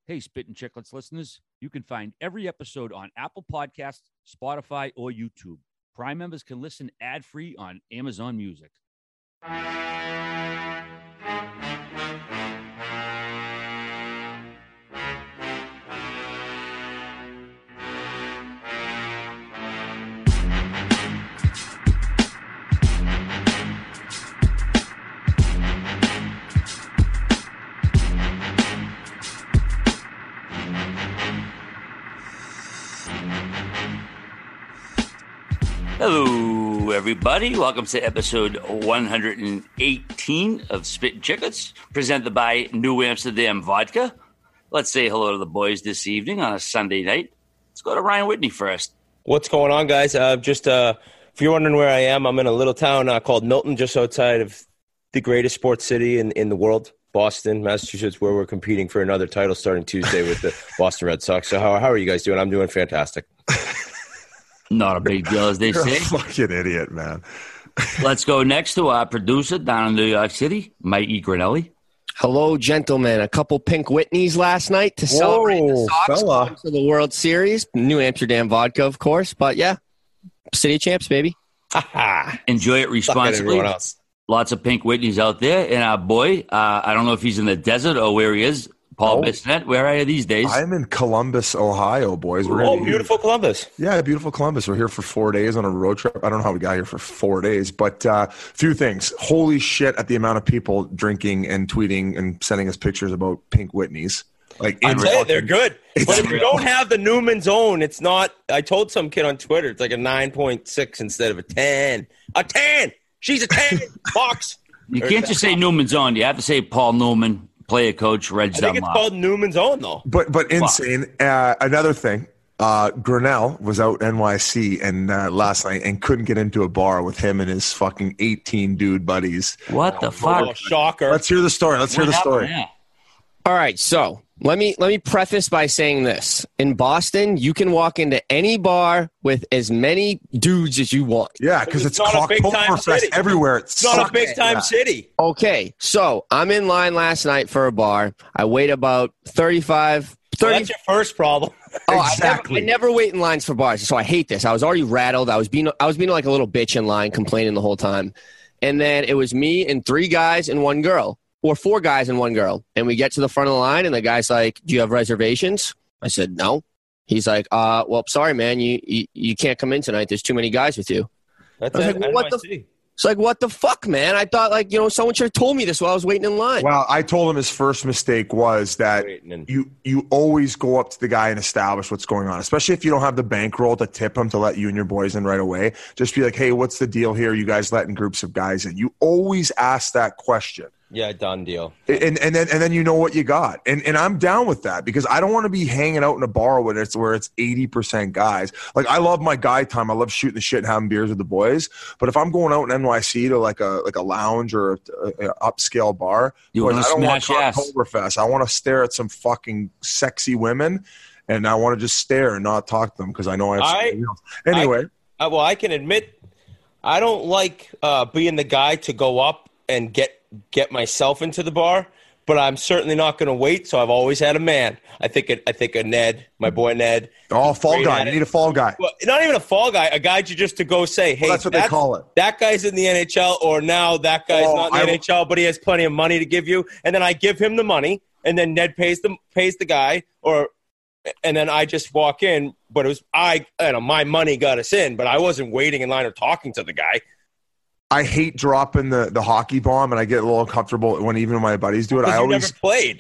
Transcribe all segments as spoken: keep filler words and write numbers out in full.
Hey, Spittin' Chicklets listeners, you can find every episode on Apple Podcasts, Spotify, or YouTube. Prime members can listen ad-free on Amazon Music. Hello, everybody. Welcome to episode one hundred eighteen of Spittin' Chicklets, presented by New Amsterdam Vodka. Let's say hello to the boys this evening on a Sunday night. Let's go to Ryan Whitney first. What's going on, guys? Uh, just uh, if you're wondering where I am, I'm in a little town uh, called Milton, just outside of the greatest sports city in, in the world, Boston, Massachusetts, where we're competing for another title starting Tuesday with the Boston Red Sox. So how, how are you guys doing? I'm doing fantastic. Not a big deal, as they You're say. A fucking idiot, man. Let's go next to our producer down in New York City, Mikey Grinelli. Hello, gentlemen. A couple Pink Whitneys last night to celebrate Whoa, the Sox fella. going to the World Series. New Amsterdam Vodka, of course. But, yeah, City Champs, baby. Enjoy it Suck at responsibly. everyone else. Lots of Pink Whitneys out there. And our boy, uh, I don't know if he's in the desert or where he is, Paul Oh. Bissonnette. Where are you these days? I'm in Columbus, Ohio, boys. We're Oh, gonna be- beautiful Columbus. Yeah, beautiful Columbus. We're here for four days on a road trip. I don't know how we got here for four days, but a uh, few things. Holy shit at the amount of people drinking and tweeting and sending us pictures about Pink Whitneys. Like, I in tell you, fucking- they're good. It's But if you real. don't have the Newman's Own, it's not – I told some kid on Twitter, it's like a nine point six instead of a ten. A ten! She's a ten! Box! You can't just say Newman's on. You have to say Paul Newman, player coach, Reds I think it's Dunlop. called Newman's Own, though. But but insane. Uh, another thing, uh, Grinnell was out N Y C and uh, last night and couldn't get into a bar with him and his fucking eighteen dude buddies. What the fuck? Oh, shocker. Let's hear the story. Let's hear What the story. happened there? All right, so let me let me preface by saying this. In Boston, you can walk into any bar with as many dudes as you want. Yeah, because It's it's, not a big-time Cocktoberfest city. everywhere. It's not a sucks. big-time Yeah. city. Okay, so I'm in line last night for a bar. I wait about thirty-five, So thirty. that's your first problem. Oh, Exactly. I, never, I never wait in lines for bars, so I hate this. I was already rattled. I was being, I was being like a little bitch in line, complaining the whole time. And then it was me and three guys and one girl, or four guys and one girl. And we get to the front of the line, and the guy's like, "Do you have reservations?" I said, "No." He's like, "Uh, well, sorry, man, you you, you can't come in tonight. There's too many guys with you." That's I was it. like, well, what the- N Y C. It's like, what the fuck, man? I thought, like, you know, someone should have told me this while I was waiting in line. Well, I told him his first mistake was that Waiting and- you you always go up to the guy and establish what's going on, especially if you don't have the bankroll to tip him to let you and your boys in right away. Just be like, hey, what's the deal here? You guys letting groups of guys in? You always ask that question. Yeah, done deal. And and then and then you know what you got. And and I'm down with that because I don't want to be hanging out in a bar where it's where it's eighty percent guys. Like I love my guy time. I love shooting the shit and having beers with the boys. But if I'm going out in N Y C to like a like a lounge or a, a, a upscale bar, You boys, wanna I don't want smash ass. Oktoberfest. I want to stare at some fucking sexy women and I want to just stare and not talk to them because I know I have I- something else. Anyway, Uh, well, I can admit I don't like uh, being the guy to go up and get get myself into the bar, but I'm certainly not going to wait. So I've always had a man. I think a, I think a Ned, my boy Ned. oh, fall great guy. at You it. need a fall guy. Well, not even a fall guy, a guy to just to go say, hey, Well, that's what they call it. That guy's in the N H L, or now that guy's Oh, not in the I- N H L, but he has plenty of money to give you, and then I give him the money, and then Ned pays the pays the guy, or and then I just walk in. But it was I, you know, my money got us in, but I wasn't waiting in line or talking to the guy. I hate dropping the, the hockey bomb, and I get a little uncomfortable when even my buddies do it. I Because you always never played.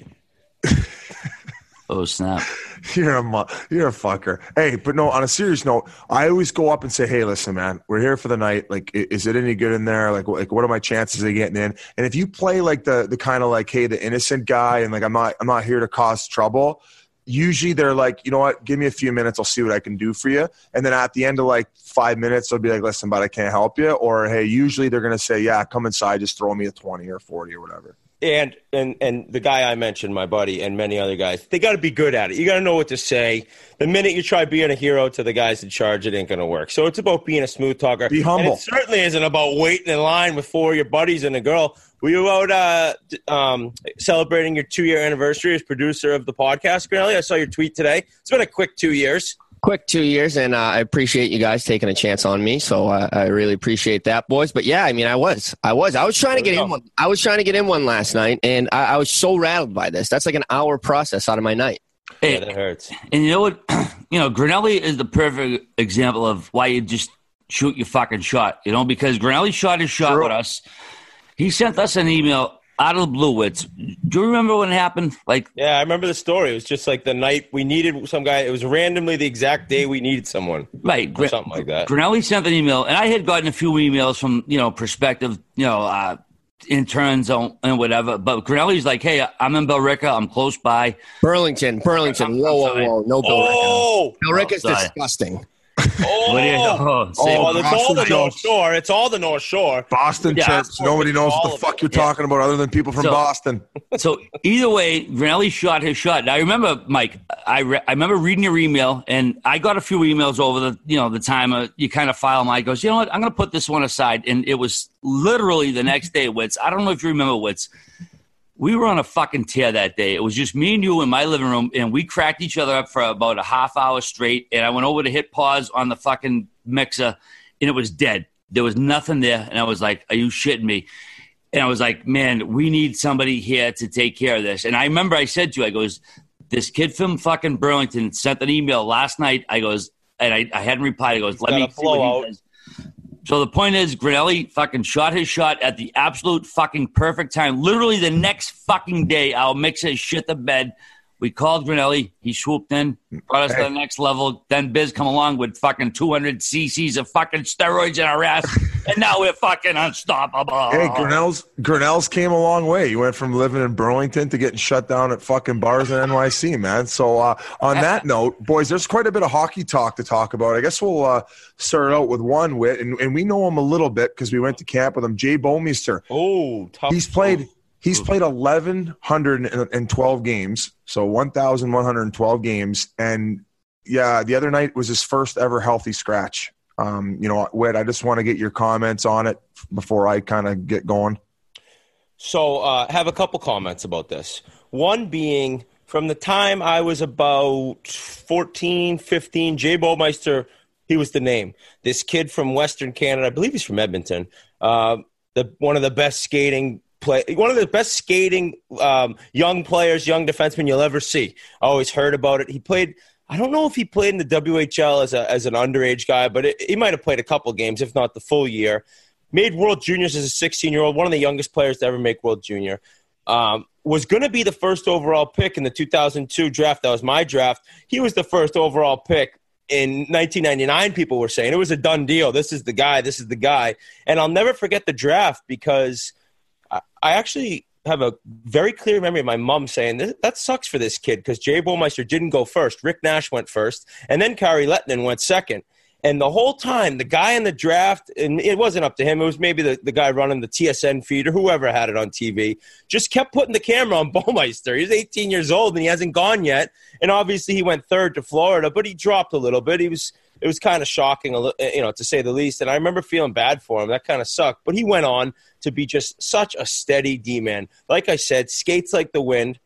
Oh, snap. you're a mu- you're a fucker. Hey, but no. On a serious note, I always go up and say, "Hey, listen, man, we're here for the night. Like, i- is it any good in there? Like, wh- like, what are my chances of getting in?" And if you play like the the kind of like, "Hey, the innocent guy," and like, I'm not I'm not here to cause trouble. Usually they're like, you know what, give me a few minutes, I'll see what I can do for you. And then at the end of like five minutes, they'll be like, listen, but I can't help you. Or, hey, usually they're going to say, yeah, come inside, just throw me a twenty or forty or whatever. And and and the guy I mentioned, my buddy, and many other guys, they got to be good at it. You got to know what to say. The minute you try being a hero to the guys in charge, it ain't going to work. So it's about being a smooth talker. Be humble. And it certainly isn't about waiting in line with four of your buddies and a girl. Were you out uh, um, celebrating your two-year anniversary as producer of the podcast, Grinelli? I saw your tweet today. It's been a quick two years. Quick two years, and uh, I appreciate you guys taking a chance on me. So uh, I really appreciate that, boys. But yeah, I mean, I was, I was, I was trying to get in one. I was trying to get in one last night, and I, I was so rattled by this. That's like an hour process out of my night. Hey, yeah, that hurts. And you know what? You know, Grinelli is the perfect example of why you just shoot your fucking shot. You know, because Grinelli shot his shot True. with us. He sent us an email out of the blue. It's, do you remember when it happened? Like, yeah, I remember the story. It was just like the night we needed some guy. It was randomly the exact day we needed someone. right, Or something like that. Grinelli sent an email, and I had gotten a few emails from, you know, prospective, you know, uh, interns and whatever. But Grinelli's like, hey, I'm in Billerica. I'm close by. Burlington, Burlington. I'm- Whoa, I'm whoa, sorry. whoa. No Bill Oh! Bill Ricka's sorry. disgusting. Oh, What do you- oh, say- oh, it's all the Boston North jokes. Shore. It's all the North Shore. Boston Yeah, chirps. Nobody knows what all the of fuck it. you're talking about other than people from So- Boston. So either way, Grinelli shot his shot. Now I remember, Mike. I re- I remember reading your email, and I got a few emails over the you know the time uh, you kind of file them. I goes, you know what? I'm going to put this one aside, and it was literally the next day. Wits. I don't know if you remember, Wits. We were on a fucking tear that day. It was just me and you in my living room, and we cracked each other up for about a half hour straight. And I went over to hit pause on the fucking mixer, and it was dead. There was nothing there, and I was like, "Are you shitting me?" And I was like, man, we need somebody here to take care of this. And I remember I said to you, I goes, this kid from fucking Burlington sent an email last night. I goes, and I, I hadn't replied. I goes, let got me a see what blowout. he does. So the point is, Grinelli fucking shot his shot at the absolute fucking perfect time. Literally the next fucking day, our mixer shit the bed. We called Grinelli. He swooped in, brought us Hey. to the next level. Then Biz come along with fucking two hundred cc's of fucking steroids in our ass. And now we're fucking unstoppable. Hey, Grinnell's Grinnell's came a long way. You went from living in Burlington to getting shut down at fucking bars in N Y C, man. So uh, on that note, boys, there's quite a bit of hockey talk to talk about. I guess we'll uh, start out with one wit, and, and we know him a little bit because we went to camp with him. Jay Bomeister. Oh, tough. He's played. He's played eleven twelve games, so one thousand one hundred twelve games, and yeah, the other night was his first ever healthy scratch. Um, you know, Whit, I just want to get your comments on it before I kind of get going. So uh, have a couple comments about this. One being from the time I was about fourteen, fifteen, Jay Bomeister, he was the name. This kid from Western Canada, I believe he's from Edmonton, uh, the one of the best skating play, one of the best skating um, young players, young defensemen you'll ever see. I always heard about it. He played. I don't know if he played in the W H L as a as an underage guy, but it, he might have played a couple games, if not the full year. Made World Juniors as a sixteen-year-old, one of the youngest players to ever make World Junior. Um, was going to be the first overall pick in the two thousand two draft. That was my draft. He was the first overall pick in nineteen ninety-nine, people were saying. It was a done deal. This is the guy. This is the guy. And I'll never forget the draft because I, I actually have a very clear memory of my mom saying, that sucks for this kid because Jay Bomeister didn't go first. Rick Nash went first, and then Kari Lettinen went second. And the whole time, the guy in the draft, and it wasn't up to him, it was maybe the, the guy running the T S N feed or whoever had it on T V, just kept putting the camera on Bomeister. He's eighteen years old, and he hasn't gone yet. And obviously he went third to Florida, but he dropped a little bit. He was It was kind of shocking, you know, to say the least. And I remember feeling bad for him. That kind of sucked. But he went on to be just such a steady D-man. Like I said, skates like the wind.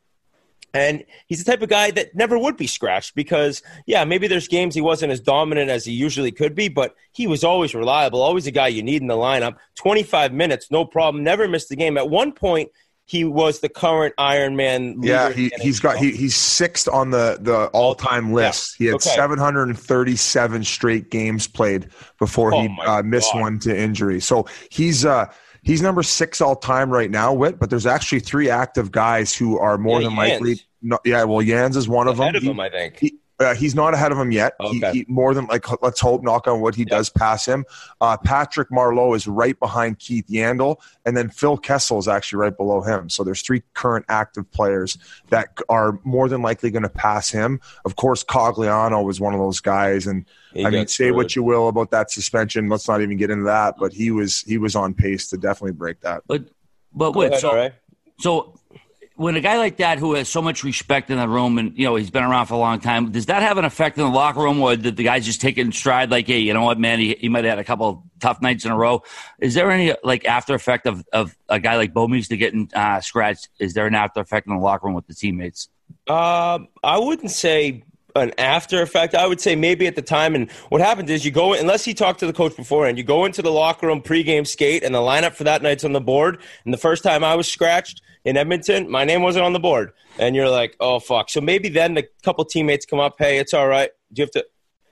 And he's the type of guy that never would be scratched because, yeah, maybe there's games he wasn't as dominant as he usually could be, but he was always reliable, always a guy you need in the lineup. twenty-five minutes, no problem, never missed a game. At one point, he was the current Ironman leader. Yeah, he, he's got he, he's sixth on the, the all-time list. Yeah. He had Okay. seven hundred thirty-seven straight games played before Oh he my uh, missed God. one to injury. So he's uh, he's number six all-time right now, Whit, but there's actually three active guys who are more Yeah, than Jans. likely. No, yeah, well, Jans is one of them. Ahead of He- him, I think. he- Uh, he's not ahead of him yet. Okay. He, he more than like let's hope, knock on wood, he does pass him. Uh, Patrick Marleau is right behind Keith Yandel, and then Phil Kessel is actually right below him. So there's three current active players that are more than likely going to pass him. Of course, Cogliano was one of those guys, and He I mean, got say what screwed. you will about that suspension. Let's not even get into that, but he was he was on pace to definitely break that. But but Go wait, ahead, so all right. so when a guy like that who has so much respect in the room and, you know, he's been around for a long time, does that have an effect in the locker room, or did the guys just take it in stride like, hey, you know what, man, he, he might have had a couple of tough nights in a row? Is there any, like, after effect of, of a guy like Bouwmeester getting uh, scratched? Is there an after effect in the locker room with the teammates? Uh, I wouldn't say an after effect. I would say maybe at the time. And what happens is you go, unless he talked to the coach beforehand, you go into the locker room pregame skate, and the lineup for that night's on the board. And the first time I was scratched in Edmonton, my name wasn't on the board. And you're like, oh, fuck. So maybe then the couple teammates come up, hey, it's all right. Do you have to?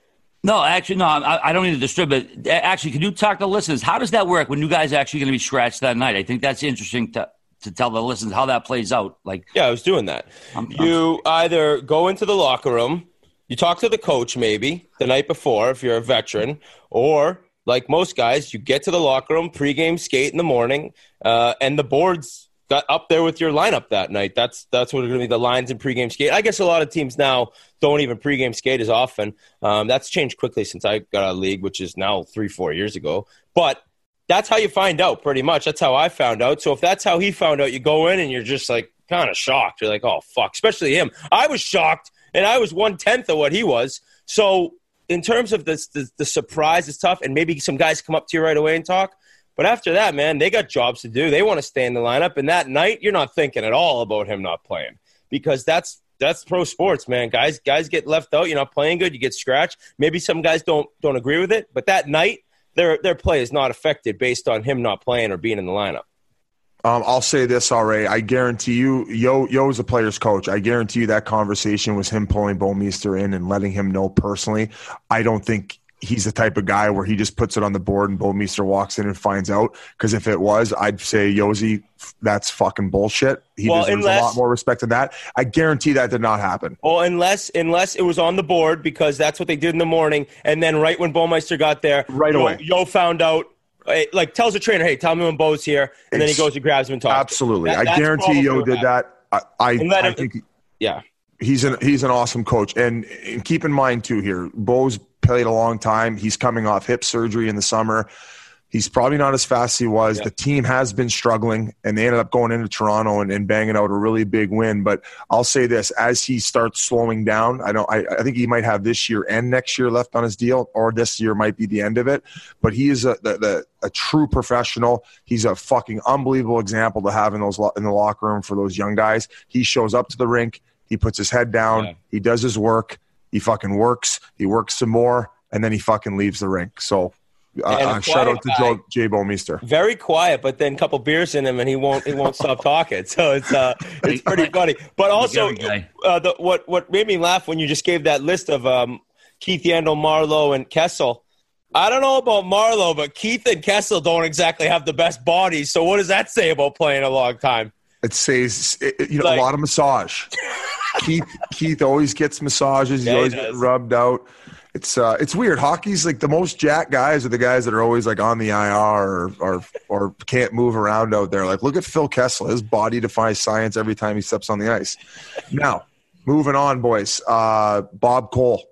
No, actually, no, I, I don't need to disturb, but actually, can you talk to listeners? How does that work when you guys are actually going to be scratched that night? I think that's interesting to to tell the listeners how that plays out. Like, yeah, I was doing that. I'm, you I'm, either go into the locker room, you talk to the coach maybe the night before if you're a veteran, or like most guys, you get to the locker room, pregame skate in the morning, uh, and the board's got up there with your lineup that night. That's that's what are going to be the lines in pregame skate. I guess a lot of teams now don't even pregame skate as often. Um, that's changed quickly since I got out of the league, which is now three, four years ago. But that's how you find out pretty much. That's how I found out. So if that's how he found out, you go in and you're just like kind of shocked. You're like, oh, fuck, especially him. I was shocked. And I was one-tenth of what he was. So in terms of this, the, the surprise is tough, and maybe some guys come up to you right away and talk. But after that, man, they got jobs to do. They want to stay in the lineup. And that night, you're not thinking at all about him not playing, because that's that's pro sports, man. Guys guys get left out. You're not playing good. You get scratched. Maybe some guys don't don't agree with it. But that night, their their play is not affected based on him not playing or being in the lineup. Um, I'll say this, R A. I guarantee you, Yo Yo's a player's coach. I guarantee you that conversation was him pulling Bouwmeester in and letting him know personally. I don't think he's the type of guy where he just puts it on the board and Bouwmeester walks in and finds out. Because if it was, I'd say, Yosi, that's fucking bullshit. He well, deserves unless, a lot more respect than that. I guarantee that did not happen. Well, unless unless it was on the board, because that's what they did in the morning. And then right when Bouwmeester got there, right Yo, away, Yo found out. Like, tells the trainer, hey, tell me when Bo's here, and then he goes and grabs him and talks. Absolutely. That, I guarantee Yo did that. I, I, I him, think yeah. he's an he's an awesome coach. And, and keep in mind, too, here, Bo's played a long time. He's coming off hip surgery in the summer. He's probably not as fast as he was. Yeah. The team has been struggling, and they ended up going into Toronto and, and banging out a really big win. But I'll say this, as he starts slowing down, I don't. I, I think he might have this year and next year left on his deal, or this year might be the end of it. But he is a the, the, a true professional. He's a fucking unbelievable example to have in those in the locker room for those young guys. He shows up to the rink. He puts his head down. Yeah. He does his work. He fucking works. He works some more, and then he fucking leaves the rink. So. Uh, shout out to Joe, Jay Bouwmeester. Very quiet, but then a couple beers in him, and he won't he won't stop talking. So it's uh it's pretty funny. But also, uh, the, what what made me laugh when you just gave that list of um, Keith Yandle, Marleau, and Kessel. I don't know about Marleau, but Keith and Kessel don't exactly have the best bodies. So what does that say about playing a long time? It says it, you know like, a lot of massage. Keith Keith always gets massages. He's yeah, always he getting rubbed out. It's uh, it's weird. Hockey's like the most jacked guys are the guys that are always like on the I R or or, or can't move around out there. Like, look at Phil Kessel. His body defies science every time he steps on the ice. Now, moving on, boys. Uh, Bob Cole.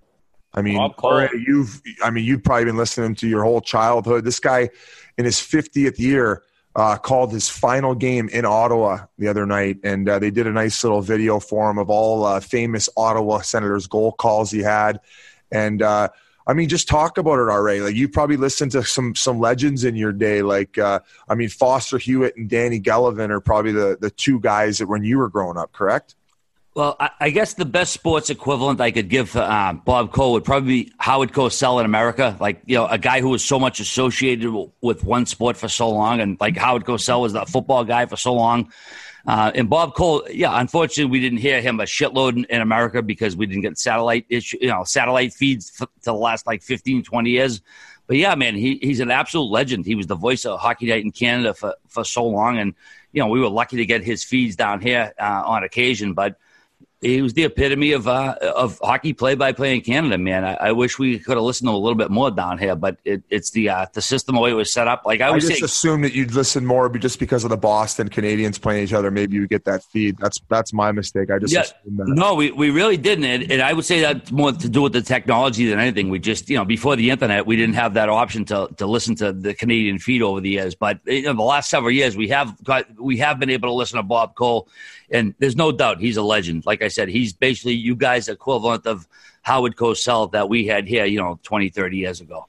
I mean, Bob Cole. you've I mean you've probably been listening to your whole childhood. This guy, in his fiftieth year, uh, called his final game in Ottawa the other night, and uh, they did a nice little video for him of all uh, famous Ottawa Senators goal calls he had. And, uh, I mean, just talk about it, R A. Like, you probably listened to some some legends in your day. Like, uh, I mean, Foster Hewitt and Danny Gallivan are probably the, the two guys that when you were growing up, correct? Well, I, I guess the best sports equivalent I could give for uh, Bob Cole would probably be Howard Cosell in America. Like, you know, a guy who was so much associated with one sport for so long. And, like, Howard Cosell was the football guy for so long. Uh, and Bob Cole, yeah, unfortunately, we didn't hear him a shitload in, in America because we didn't get satellite issue, you know, satellite feeds for, to the last like fifteen, twenty years. But yeah, man, he he's an absolute legend. He was the voice of Hockey Night in Canada for, for so long. And, you know, we were lucky to get his feeds down here uh, on occasion. But he was the epitome of uh, of hockey play-by-play in Canada, man. I, I wish we could have listened to a little bit more down here, but it, it's the uh, the system the way it was set up. Like I, I was just saying, assumed that you'd listen more, but just because of the Boston Canadians playing each other, maybe you get that feed. That's that's my mistake. I just yeah, assumed that. no, we, we really didn't, and, and I would say that's more to do with the technology than anything. We just, you know, before the internet, we didn't have that option to to listen to the Canadian feed over the years. But you know, the last several years, we have got we have been able to listen to Bob Cole. And there's no doubt he's a legend. Like I said, he's basically you guys' equivalent of Howard Cosell that we had here, you know, twenty, thirty years ago.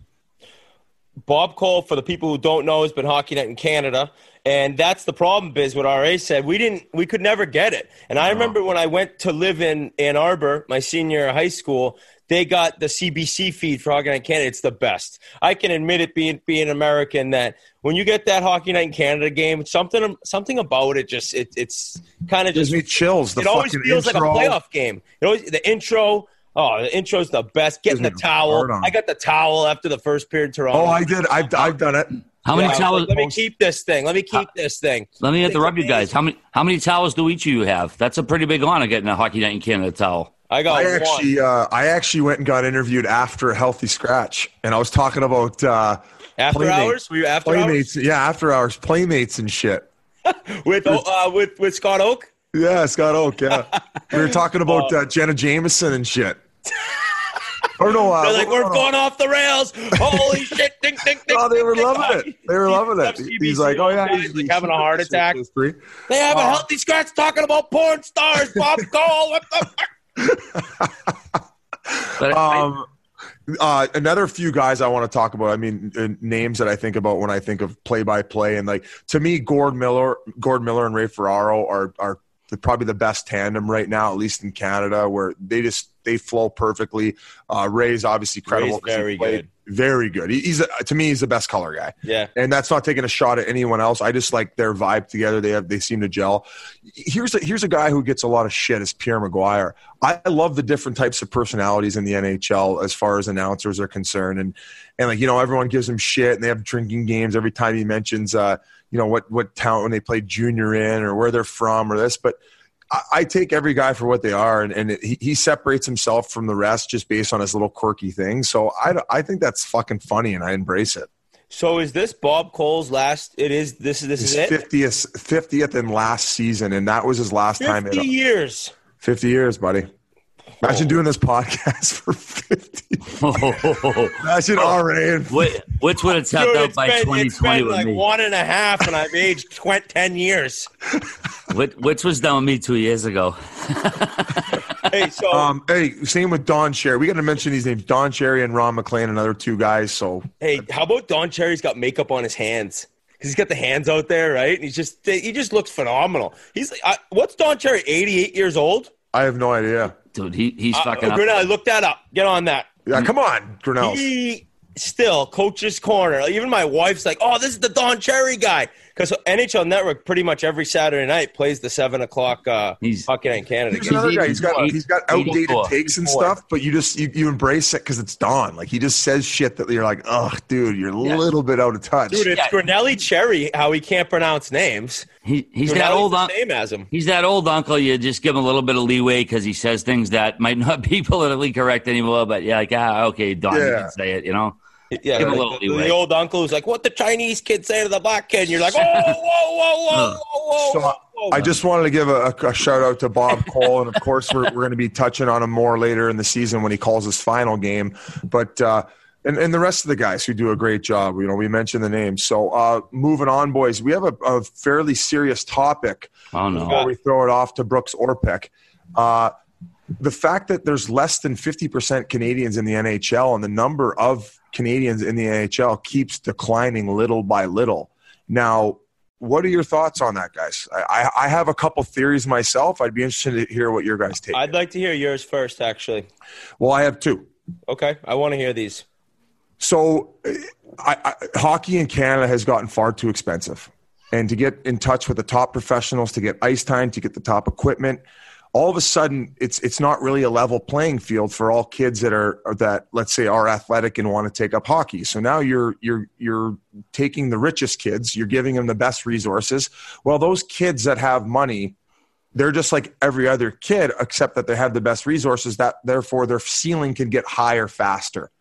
Bob Cole, for the people who don't know, has been Hockey Night in Canada. And that's the problem, Biz, what R A said. We didn't, we could never get it. And I remember when I went to live in Ann Arbor, my senior year of high school, they got the C B C feed for Hockey Night in Canada. It's the best. I can admit it, being being American, that when you get that Hockey Night in Canada game, something something about it just it, it's kind of just gives me chills. The it always feels intro. like a playoff game. It always, the intro. Oh, the intro's the best. Getting the towel. I got the towel after the first period. Toronto. Oh, I did. I've I've done it. How many Yeah, towels? Let me keep this thing. Let me keep this thing. Let me interrupt you guys. How many how many towels do each of you have? That's a pretty big honor getting a Hockey Night in Canada towel. I got I one. actually, uh, I actually went and got interviewed after a Healthy Scratch, and I was talking about uh, After Playmates. hours? Were you after playmates. Yeah, after hours, playmates and shit. hours? With, uh, with, with Scott Oak? Yeah, Scott Oak. Yeah, we were talking about uh, Jenna Jameson and shit. Or no, uh, They're like, we're no, no. going off the rails. Holy shit. Ding, ding, ding. Oh, they were ding, loving ding. it. They were loving He's it. He's like, oh, yeah. guys, he's, like he's having a heart attack. history. They have a Uh, healthy scratch talking about porn stars. Bob Cole. What the fuck? But I- Um, uh, another few guys I want to talk about. I mean, uh, names that I think about when I think of play-by-play, and like to me, Gord Miller, Gord Miller, and Ray Ferraro are are the, probably the best tandem right now, at least in Canada, where they just they flow perfectly. Uh, Ray's obviously credible. Ray's 'cause he very played good. Very good. He, he's a, to me, he's the best color guy. Yeah. And that's not taking a shot at anyone else. I just like their vibe together. They have they seem to gel. Here's a, here's a guy who gets a lot of shit is Pierre Maguire. I love the different types of personalities in the N H L as far as announcers are concerned. And and like, you know, everyone gives him shit and they have drinking games every time he mentions uh, you know, what what town when they play junior in or where they're from or this. But I, I take every guy for what they are, and, and it, he, he separates himself from the rest just based on his little quirky things. So I, I think that's fucking funny, and I embrace it. So is this Bob Cole's last? It is. This is this His is it. fiftieth, fiftieth and last season, and that was his last time. Fifty At, years. fifty years, buddy. Imagine doing this podcast for fifty. Imagine R A and Which, which would have tapped Dude, out it's by been, twenty it's twenty been with like me. one and a half, and I've aged twenty, ten years. Which, which was done with me two years ago. Hey, so Um, hey, same with Don Cherry. We got to mention these names: Don Cherry and Ron McLean, another two guys. So hey, how about Don Cherry's got makeup on his hands? Because he's got the hands out there, right? And he's just he just looks phenomenal. He's like, I, what's Don Cherry? eighty-eight years old? I have no idea. Dude, he, he's Uh, fucking up. Grinnell, I looked that up. Get on that. Yeah, come on, Grinnell. He still coach's corner. Even my wife's like, "Oh, this is the Don Cherry guy." Because N H L Network pretty much every Saturday night plays the seven o'clock uh, He's- Hockey Night in Canada He's game. another guy. eighty- He's got he's got outdated eighty-four. takes and eighty-four. stuff, but you just you, you embrace it because it's Don. Like he just says shit that you're like, ugh, dude, you're a Yeah. little bit out of touch. Dude, it's Yeah. Grinnelli Cherry. How he can't pronounce names. He, he's that Grinnelli's old the uncle. same as him. He's that old uncle. You just give him a little bit of leeway because he says things that might not be politically correct anymore. But yeah, like ah, okay, Don, you Yeah. can say it. You know. Yeah, Give him a like little the, leeway. the old uncle who's like, "What the Chinese kid say to the black kid?" And you're like, "Oh, whoa, whoa, whoa, whoa, So whoa, whoa!" I just wanted to give a, a shout out to Bob Cole, and of course we're we're going to be touching on him more later in the season when he calls his final game. But uh, and and the rest of the guys who do a great job. You know, we mentioned the names. So uh, moving on, boys, we have a, a fairly serious topic Oh no. before we throw it off to Brooks Orpik. Uh, the fact that there's less than fifty percent Canadians in the N H L and the number of Canadians in the N H L keeps declining little by little. Now, what are your thoughts on that, guys? I, I have a couple theories myself. I'd be interested to hear what your guys take. I'd like to hear yours first, actually. Well, I have two. Okay, I want to hear these. So I, I, hockey in Canada has gotten far too expensive. And to get in touch with the top professionals, to get ice time, to get the top equipment, all of a sudden it's it's not really a level playing field for all kids that are that let's say are athletic and want to take up hockey. So now you're you're you're taking the richest kids, you're giving them the best resources. Well, those kids that have money, they're just like every other kid, except that they have the best resources, that therefore their ceiling can get higher faster.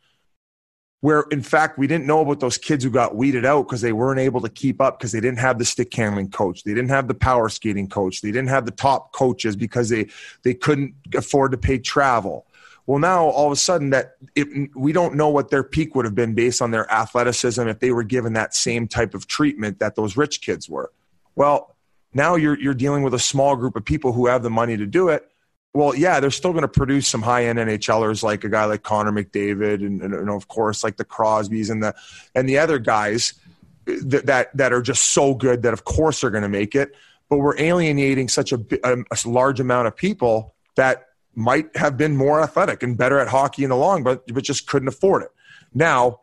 Where, in fact, we didn't know about those kids who got weeded out because they weren't able to keep up because they didn't have the stick handling coach. They didn't have the power skating coach. They didn't have the top coaches because they, they couldn't afford to pay travel. Well, now all of a sudden that it, we don't know what their peak would have been based on their athleticism if they were given that same type of treatment that those rich kids were. Well, now you're you're dealing with a small group of people who have the money to do it. Well, yeah, they're still going to produce some high-end NHLers like a guy like Connor McDavid and, and, and of course, like the Crosbys and the and the other guys that that, that are just so good that, of course, are going to make it. But we're alienating such a, a, a large amount of people that might have been more athletic and better at hockey in the long, but but just couldn't afford it. Now,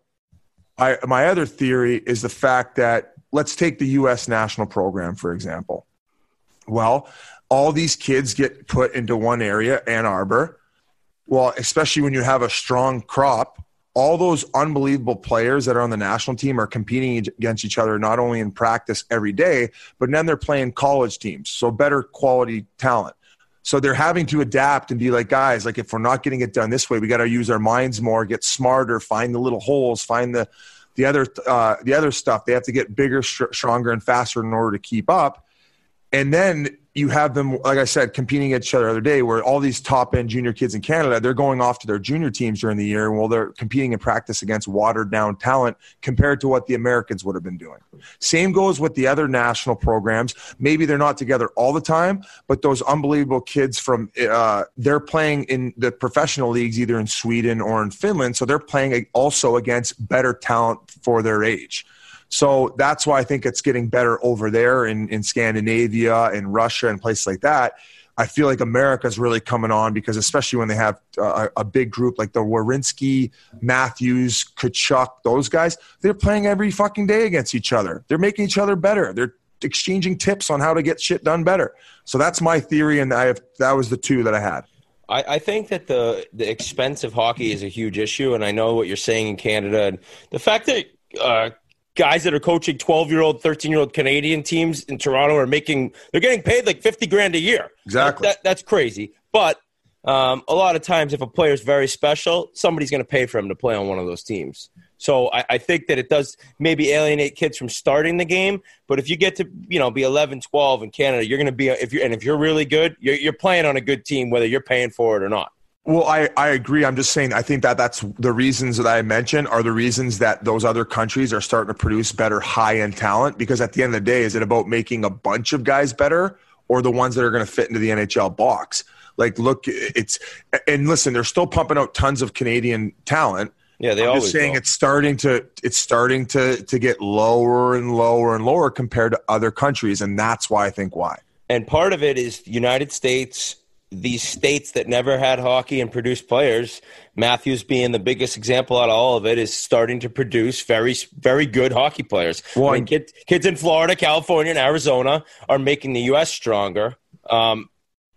I, my other theory is the fact that let's take the U S national program, for example. Well, all these kids get put into one area, Ann Arbor. Well, especially when you have a strong crop, all those unbelievable players that are on the national team are competing against each other, not only in practice every day, but then they're playing college teams, so better quality talent. So they're having to adapt and be like, guys, like if we're not getting it done this way, we got to use our minds more, get smarter, find the little holes, find the the other uh, the other stuff. They have to get bigger, str- stronger, and faster in order to keep up. And then you have them, like I said, competing against each other the other day, where all these top-end junior kids in Canada, they're going off to their junior teams during the year, while they're competing in practice against watered-down talent compared to what the Americans would have been doing. Same goes with the other national programs. Maybe they're not together all the time, but those unbelievable kids from uh, they're playing in the professional leagues either in Sweden or in Finland, so they're playing also against better talent for their age. So that's why I think it's getting better over there in, in Scandinavia and Russia and places like that. I feel like America's really coming on because especially when they have a, a big group like the Werenski, Matthews, Kachuk, those guys, they're playing every fucking day against each other. They're making each other better. They're exchanging tips on how to get shit done better. So that's my theory, and I have, that was the two that I had. I, I think that the, the expense of hockey is a huge issue, and I know what you're saying in Canada. And the fact that uh, – guys that are coaching twelve-year-old, thirteen-year-old Canadian teams in Toronto are making – they're getting paid like fifty grand a year. Exactly. That, that's crazy. But um, a lot of times if a player is very special, somebody's going to pay for him to play on one of those teams. So I, I think that it does maybe alienate kids from starting the game. But if you get to, you know, be eleven, twelve in Canada, you're going to be – if you're and if you're really good, you're, you're playing on a good team whether you're paying for it or not. Well, I, I agree. I'm just saying I think that that's the reasons that I mentioned are the reasons that those other countries are starting to produce better high-end talent, because at the end of the day, is it about making a bunch of guys better or the ones that are going to fit into the N H L box? Like, look, it's – and listen, they're still pumping out tons of Canadian talent. Yeah, they I'm always just saying go. it's starting to it's starting to to get lower and lower and lower compared to other countries, and that's why I think why. And part of it is the United States – these states that never had hockey and produced players, Matthews being the biggest example out of all of it, is starting to produce very, very good hockey players. Well, I mean, kid, kids in Florida, California, and Arizona are making the U S stronger. Um,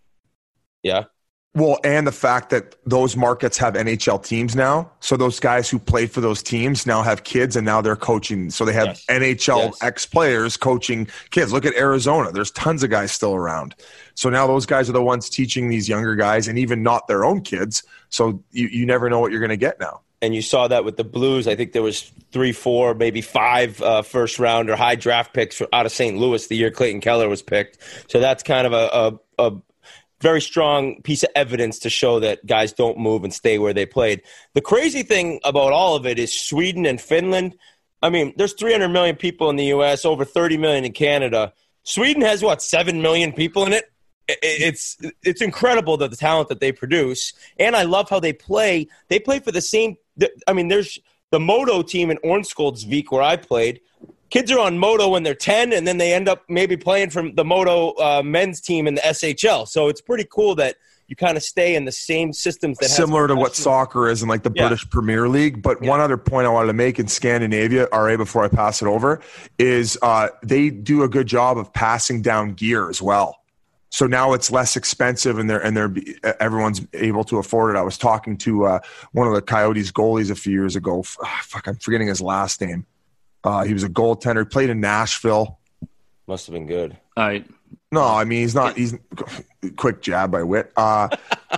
yeah. Well, and the fact that those markets have N H L teams now. So those guys who played for those teams now have kids and now they're coaching. So they have Yes. N H L Yes. ex-players coaching kids. Look at Arizona. There's tons of guys still around. So now those guys are the ones teaching these younger guys and even not their own kids. So you, you never know what you're going to get now. And you saw that with the Blues. I think there was three, four, maybe five uh, first-round or high draft picks out of Saint Louis the year Clayton Keller was picked. So that's kind of a, a, a very strong piece of evidence to show that guys don't move and stay where they played. The crazy thing about all of it is Sweden and Finland. I mean, there's three hundred million people in the U S, over thirty million in Canada. Sweden has, what, seven million people in it? It's it's incredible that the talent that they produce. And I love how they play. They play for the same – I mean, there's the Modo team in Ornskoldsvik where I played. Kids are on Modo when they're ten, and then they end up maybe playing from the Modo uh, men's team in the S H L. So it's pretty cool that you kind of stay in the same systems. That Similar to what soccer is in like the Yeah. British Premier League. But Yeah. one other point I wanted to make in Scandinavia, R A, before I pass it over, is uh, they do a good job of passing down gear as well. So now it's less expensive, and they're and they're everyone's able to afford it. I was talking to uh, one of the Coyotes goalies a few years ago. Oh, fuck, I'm forgetting his last name. Uh, he was a goaltender. He played in Nashville. Must have been good. All right. No, I mean he's not. He's quick jab by Witt. Uh,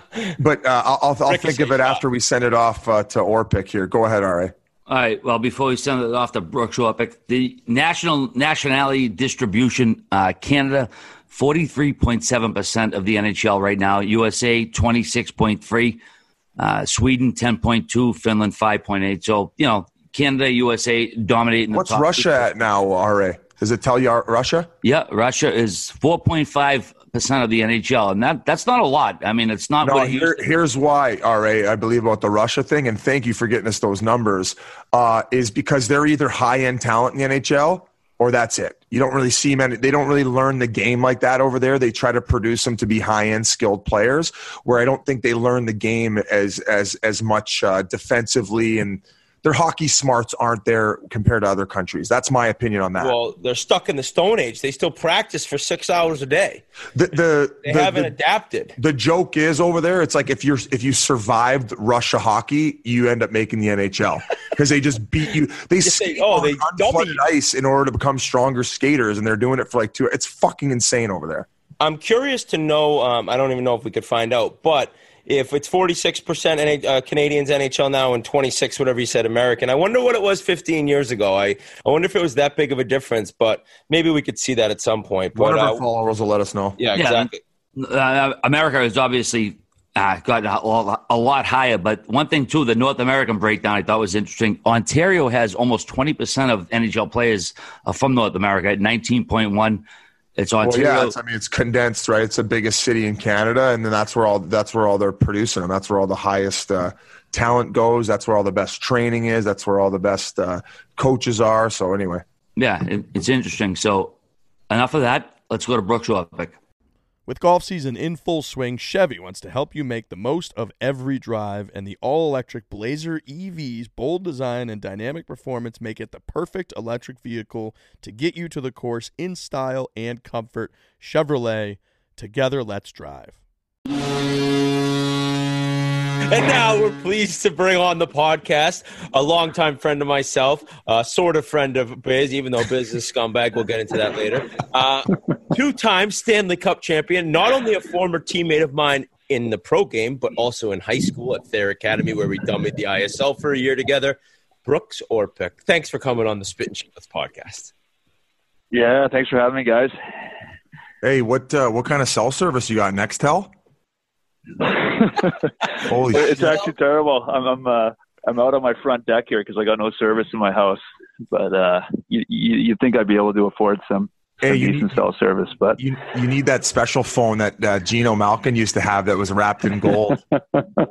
but uh, I'll, I'll, I'll think of it after we send it off uh, to Orpik here. Go ahead, R A. All right. Well, before we send it off to Brooks Orpik, the national nationality distribution, uh, Canada, forty-three point seven percent of the N H L right now. U S A, twenty-six point three. Uh, Sweden, ten point two. Finland, five point eight. So, you know, Canada, U S A dominating the What's top. Russia at now, R A? Does it tell you Russia? Yeah, Russia is four point five percent of the N H L, and that that's not a lot. I mean, it's not No, what it here, used to. here's why, R A, I believe about the Russia thing, and thank you for getting us those numbers, uh, is because they're either high-end talent in the N H L or that's it. You don't really see many. They don't really learn the game like that over there. They try to produce them to be high-end skilled players, where I don't think they learn the game as as as much uh, defensively, and their hockey smarts aren't there compared to other countries. That's my opinion on that. Well, they're stuck in the Stone Age. They still practice for six hours a day. The, the, they the, haven't the, adapted. The joke is over there, it's like if you're if you survived Russia hockey, you end up making the N H L because they just beat you. They Just skate say, oh, on they unflooded ice in order to become stronger skaters, and they're doing it for like two. It's fucking insane over there. I'm curious to know. Um, I don't even know if we could find out, but if it's forty-six percent uh, Canadians N H L now and twenty-six, whatever you said, American, I wonder what it was fifteen years ago. I, I wonder if it was that big of a difference, but maybe we could see that at some point. But, One of our uh, followers will let us know. Yeah, Yeah, exactly. Uh, America has obviously uh, got a, a lot higher, but one thing too, the North American breakdown I thought was interesting. Ontario has almost twenty percent of N H L players uh, from North America at nineteen point one. It's Ontario. Well, yeah, it's, I mean, it's condensed, right? It's the biggest city in Canada, and then that's where all that's where all they're producing, and that's where all the highest uh, talent goes. That's where all the best training is. That's where all the best uh, coaches are. So anyway, yeah, it, it's interesting. So enough of that. Let's go to Brooks Orpik. With golf season in full swing, Chevy wants to help you make the most of every drive, and the all-electric Blazer E V's bold design and dynamic performance make it the perfect electric vehicle to get you to the course in style and comfort. Chevrolet, together let's drive. And now we're pleased to bring on the podcast a longtime friend of myself, a sort of friend of Biz, even though Biz is a scumbag. We'll get into that later. Uh, two-time Stanley Cup champion, not only a former teammate of mine in the pro game, but also in high school at Thayer Academy, where we dummied the I S L for a year together. Brooks Orpik, thanks for coming on the Spit and Chicklets podcast. Yeah, thanks for having me, guys. hey, what uh, what kind of cell service you got? Nextel? Holy It's shit. actually terrible. I'm I'm, uh, I'm out on my front deck here because I got no service in my house. But uh, you you you'd think I'd be able to afford some, some Hey, you decent need- cell service, but You, you need that special phone that uh, Gino Malkin used to have that was wrapped in gold. yeah,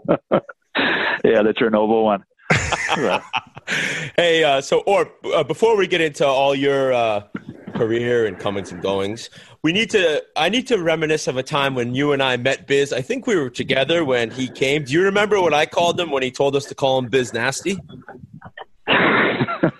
the Chernobyl one. Yeah. Hey, uh, so Orp, uh, before we get into all your uh, career and comings and goings, we need to. I need to reminisce of a time when you and I met Biz. I think we were together when he came. Do you remember what I called him when he told us to call him Biz Nasty? Yeah,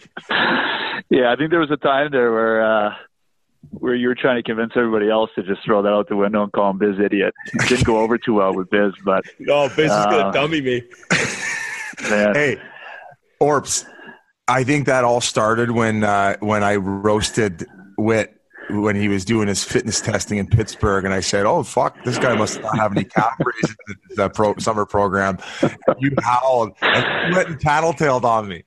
I think there was a time there where uh, where you were trying to convince everybody else to just throw that out the window and call him Biz Idiot. It didn't go over too well with Biz, but No, Biz is Uh, gonna dummy me. man, Hey, Orps, I think that all started when uh, when I roasted Witt when he was doing his fitness testing in Pittsburgh, and I said, "Oh fuck, this guy must not have any calories in the, the pro, summer program." And you howled and you went and tattletaled on me.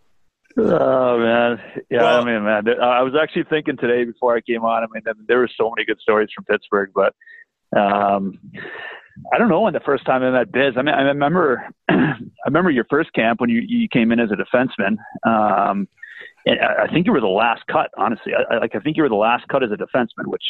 oh man, yeah, Well- I mean, man, I was actually thinking today before I came on. I mean, there were so many good stories from Pittsburgh, but um, I don't know when the first time I met Biz. I mean, I remember, I remember your first camp when you, you came in as a defenseman. Um, and I, I think you were the last cut. Honestly, I, I, like I think you were the last cut as a defenseman. Which,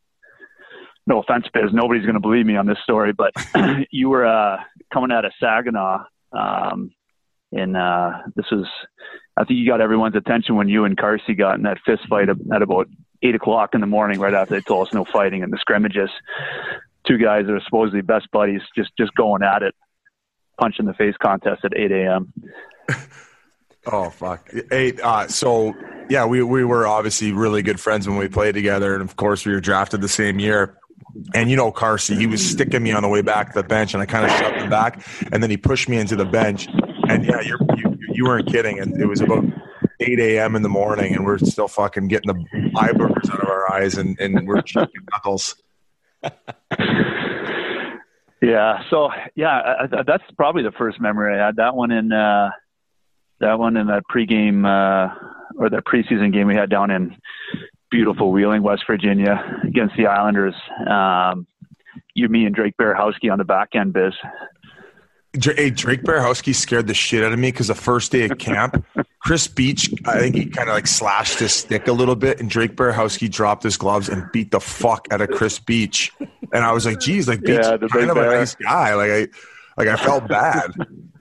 no offense, Biz, nobody's going to believe me on this story, but you were uh, coming out of Saginaw. Um, and uh, this was, I think you got everyone's attention when you and Carsey got in that fist fight at about eight o'clock in the morning, right after they told us no fighting in the scrimmages. Two guys that are supposedly best buddies, just just going at it, punch in the face contest at eight a.m. Oh fuck! Hey, uh, so yeah, we we were obviously really good friends when we played together, and of course we were drafted the same year. And you know, Carsey, he was sticking me on the way back to the bench, and I kind of shoved him back, and then he pushed me into the bench. And yeah, you're, you you weren't kidding, and it was about eight a.m. in the morning, and we're still fucking getting the eye boogers out of our eyes, and, and we're chipping knuckles. Yeah. So yeah, I, I, that's probably the first memory I had. That one in uh, that one in that pregame uh, or that preseason game we had down in beautiful Wheeling, West Virginia, against the Islanders. Um, you, me, and Drake Berehowski on the back end, Biz. Hey, Drake Berehowski scared the shit out of me because the first day of camp, Chris Beach, I think he kind of like slashed his stick a little bit, and Drake Berehowski dropped his gloves and beat the fuck out of Chris Beach. And I was like, geez, like Beach yeah, is kind of a nice guy. Like I, like I felt bad.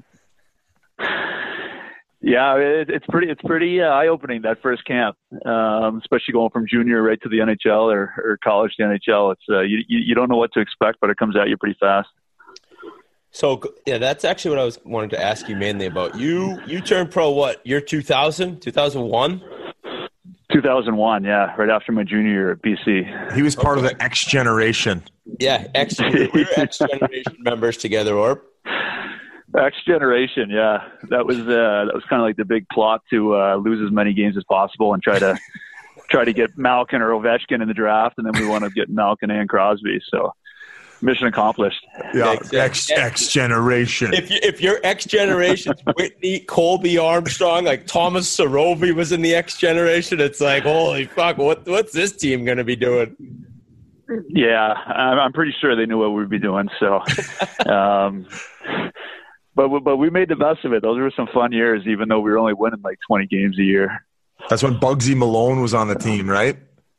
Yeah, it, it's pretty, it's pretty uh, eye opening, that first camp, um, especially going from junior right to the N H L or, or college to the N H L. It's uh, you, you don't know what to expect, but it comes at you pretty fast. So yeah, that's actually what I was wanted to ask you mainly about. You you turned pro what, year two thousand, two thousand one? two thousand one, yeah, right after my junior year at B C. He was part okay. of the X generation. Yeah, X. We were X generation members together, Orp. X generation, yeah. That was uh, that was kind of like the big plot to uh, lose as many games as possible and try to try to get Malkin or Ovechkin in the draft, and then we wound up getting Malkin and Crosby. So. Mission accomplished. Yeah, X, X generation. If you, if your X generation's Whitney, Colby Armstrong, like Thomas Sarovi was in the X generation, it's like, holy fuck, what what's this team going to be doing? Yeah, I'm pretty sure they knew what we'd be doing. So, um, but but we made the best of it. Those were some fun years, even though we were only winning like twenty games a year. That's when Bugsy Malone was on the team, right?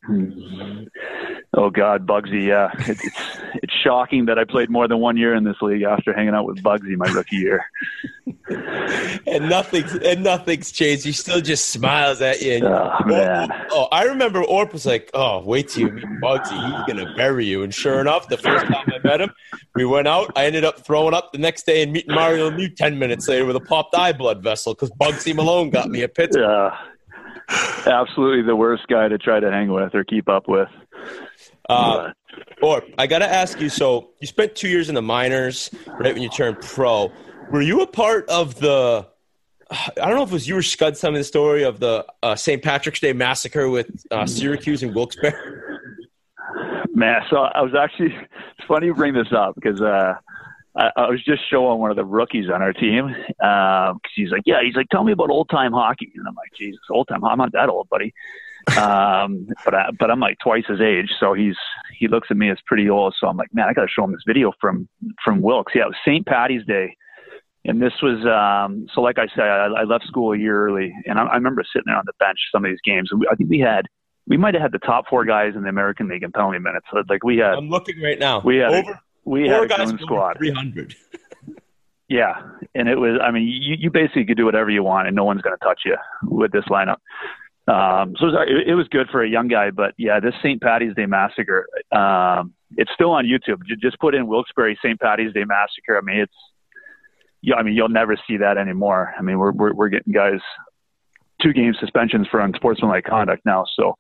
Oh God, Bugsy, yeah. It's, it's it's shocking that I played more than one year in this league after hanging out with Bugsy my rookie year. and nothing's and nothing's changed. He still just smiles at you. And oh, you man. Oh, I remember Orp was like, "Oh, wait till you meet Bugsy. He's gonna bury you." And sure enough, the first time I met him, we went out. I ended up throwing up the next day and meeting Mario Lemieux ten minutes later with a popped eye blood vessel because Bugsy Malone got me a Pittsburgh. Yeah. Absolutely the worst guy to try to hang with or keep up with. Uh, or I got to ask you, so you spent two years in the minors right when you turned pro. Were you a part of the, I don't know if it was you or Scud telling me the story of the uh, Saint Patrick's Day massacre with uh, Syracuse and Wilkes-Barre? Man, so I was actually, it's funny you bring this up because uh, I, I was just showing one of the rookies on our team because um, he's like, yeah, he's like, tell me about old time hockey. And I'm like, Jesus, old time, I'm not that old, buddy. um, but I, but I'm like twice his age, so he's he looks at me as pretty old. So I'm like, man, I got to show him this video from from Wilkes. Yeah, it was Saint Patty's Day, and this was um, so like I said, I, I left school a year early, and I, I remember sitting there on the bench some of these games. And we, I think we had we might have had the top four guys in the American League in penalty minutes. So like we had, I'm looking right now. We had over, a, we four had a guys goon squad, three hundred. Yeah, and it was. I mean, you you basically could do whatever you want, and no one's going to touch you with this lineup. Um, so it was, it was good for a young guy, but yeah, this Saint Patty's Day massacre, um, it's still on YouTube. You just put in Wilkes-Barre Saint Patty's Day massacre. I mean, it's, yeah, I mean, you'll never see that anymore. I mean, we're, we're, we're getting guys two game suspensions for unsportsmanlike conduct now. So,